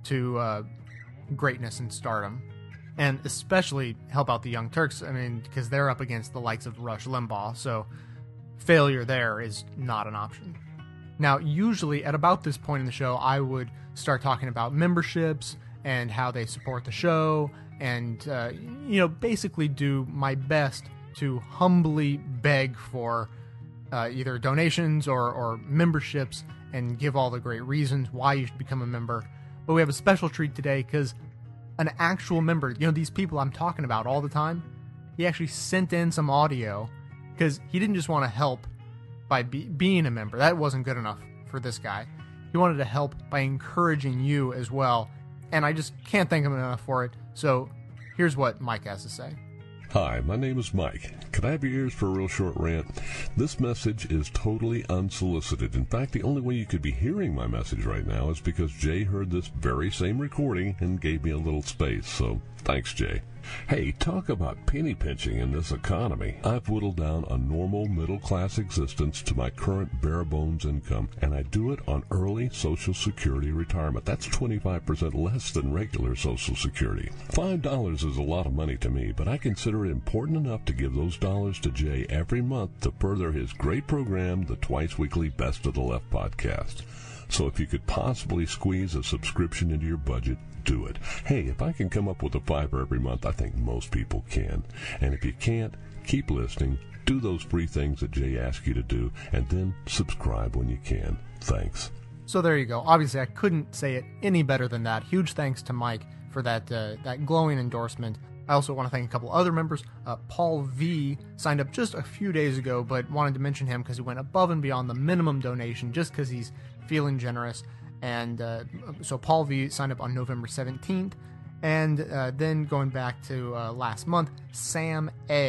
Speaker 12: to greatness and stardom. And especially help out the Young Turks, because they're up against the likes of Rush Limbaugh, so failure there is not an option. Now, usually at about this point in the show, I would start talking about memberships and how they support the show, and basically do my best to humbly beg for either donations or memberships, and give all the great reasons why you should become a member. But we have a special treat today, because an actual member, these people I'm talking about all the time, he actually sent in some audio, because he didn't just want to help by being a member. That wasn't good enough for this guy. He wanted to help by encouraging you as well, and I just can't thank him enough for it. So here's what Mike has to say.
Speaker 15: Hi, my name is Mike. Could I have your ears for a real short rant? This message is totally unsolicited. In fact, the only way you could be hearing my message right now is because Jay heard this very same recording and gave me a little space. So, thanks, Jay. Hey, talk about penny pinching in this economy. I've whittled down a normal middle-class existence to my current bare-bones income, and I do it on early Social Security retirement. That's 25% less than regular Social Security. $5 is a lot of money to me, but I consider it important enough to give those dollars to Jay every month to further his great program, the twice-weekly Best of the Left podcast. So if you could possibly squeeze a subscription into your budget, do it. Hey, if I can come up with a $5 every month, I think most people can. And if you can't, keep listening, do those free things that Jay asked you to do, and then subscribe when you can. Thanks.
Speaker 12: So there you go. Obviously, I couldn't say it any better than that. Huge thanks to Mike for that glowing endorsement. I also want to thank a couple other members. Paul V signed up just a few days ago, but wanted to mention him because he went above and beyond the minimum donation just because he's feeling generous. And so Paul V signed up on November 17th. And then going back to last month, Sam A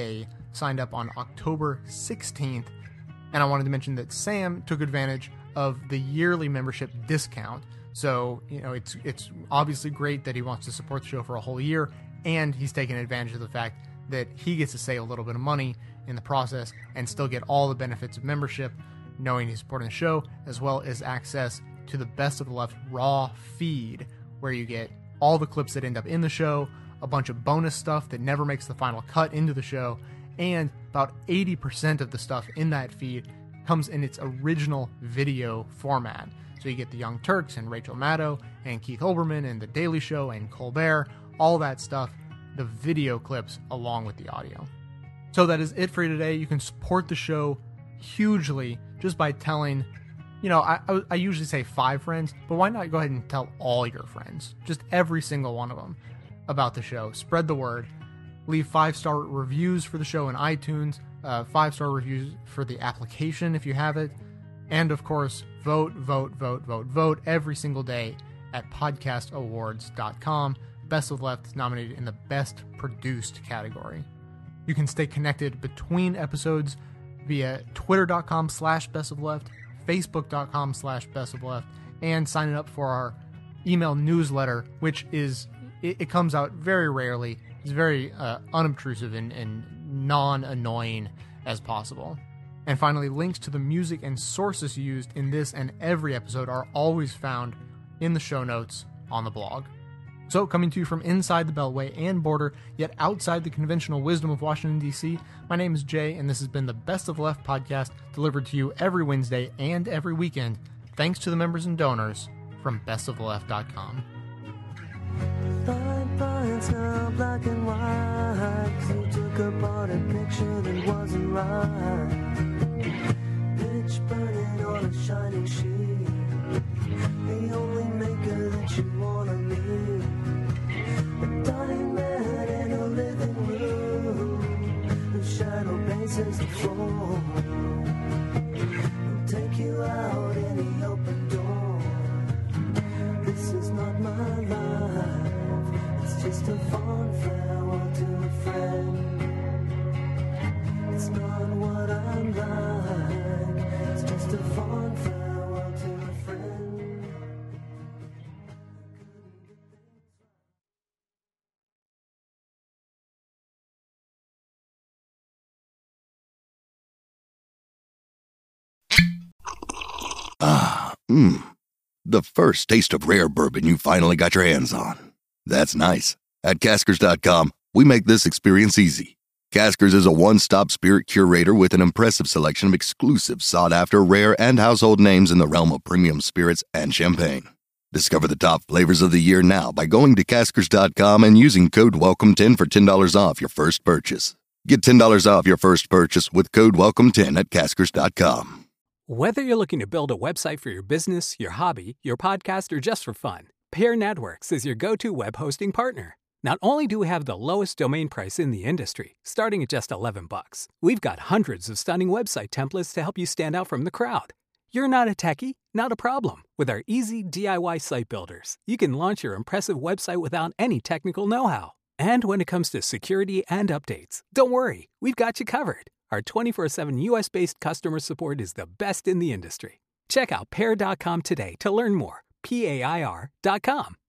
Speaker 12: signed up on October 16th. And I wanted to mention that Sam took advantage of the yearly membership discount. So, it's obviously great that he wants to support the show for a whole year, and he's taking advantage of the fact that he gets to save a little bit of money in the process and still get all the benefits of membership, knowing he's supporting the show, as well as access to the Best of the Left Raw feed, where you get all the clips that end up in the show, a bunch of bonus stuff that never makes the final cut into the show, and about 80% of the stuff in that feed comes in its original video format. So you get the Young Turks and Rachel Maddow and Keith Olbermann and The Daily Show and Colbert, all that stuff, the video clips along with the audio. So that is it for you today. You can support the show hugely just by telling, I usually say 5 friends, but why not go ahead and tell all your friends, just every single one of them, about the show. Spread the word. Leave 5-star reviews for the show in iTunes, 5-star reviews for the application if you have it, and of course, vote every single day at podcastawards.com. Best of the Left is nominated in the Best Produced category. You can stay connected between episodes via twitter.com/bestofleft, facebook.com/bestofleft, and signing up for our email newsletter, which is, it comes out very rarely. It's very unobtrusive and non-annoying as possible. And finally, links to the music and sources used in this and every episode are always found in the show notes on the blog. So, coming to you from inside the Beltway and border, yet outside the conventional wisdom of Washington, D.C., my name is Jay, and this has been the Best of the Left podcast, delivered to you every Wednesday and every weekend, thanks to the members and donors from bestoftheleft.com.
Speaker 16: It's now black and white, 'cause you took apart a picture that wasn't right. Pitch burning on a shining sheet, the only maker that you wanna meet. A dying man in a living room, whose shadow bases the floor. He'll take you out in the open door. This is not my life. It's just a fond farewell to a friend. It's not what I'm like. It's just a fond farewell to a friend.
Speaker 17: The first taste of rare bourbon you finally got your hands on. That's nice. At Caskers.com, we make this experience easy. Caskers is a one-stop spirit curator with an impressive selection of exclusive, sought-after, rare, and household names in the realm of premium spirits and champagne. Discover the top flavors of the year now by going to Caskers.com and using code WELCOME10 for $10 off your first purchase. Get $10 off your first purchase with code WELCOME10 at Caskers.com.
Speaker 18: Whether you're looking to build a website for your business, your hobby, your podcast, or just for fun, Pair Networks is your go-to web hosting partner. Not only do we have the lowest domain price in the industry, starting at just $11, we've got hundreds of stunning website templates to help you stand out from the crowd. You're not a techie? Not a problem. With our easy DIY site builders, you can launch your impressive website without any technical know-how. And when it comes to security and updates, don't worry, we've got you covered. Our 24/7 U.S.-based customer support is the best in the industry. Check out Pair.com today to learn more. PAIR.com.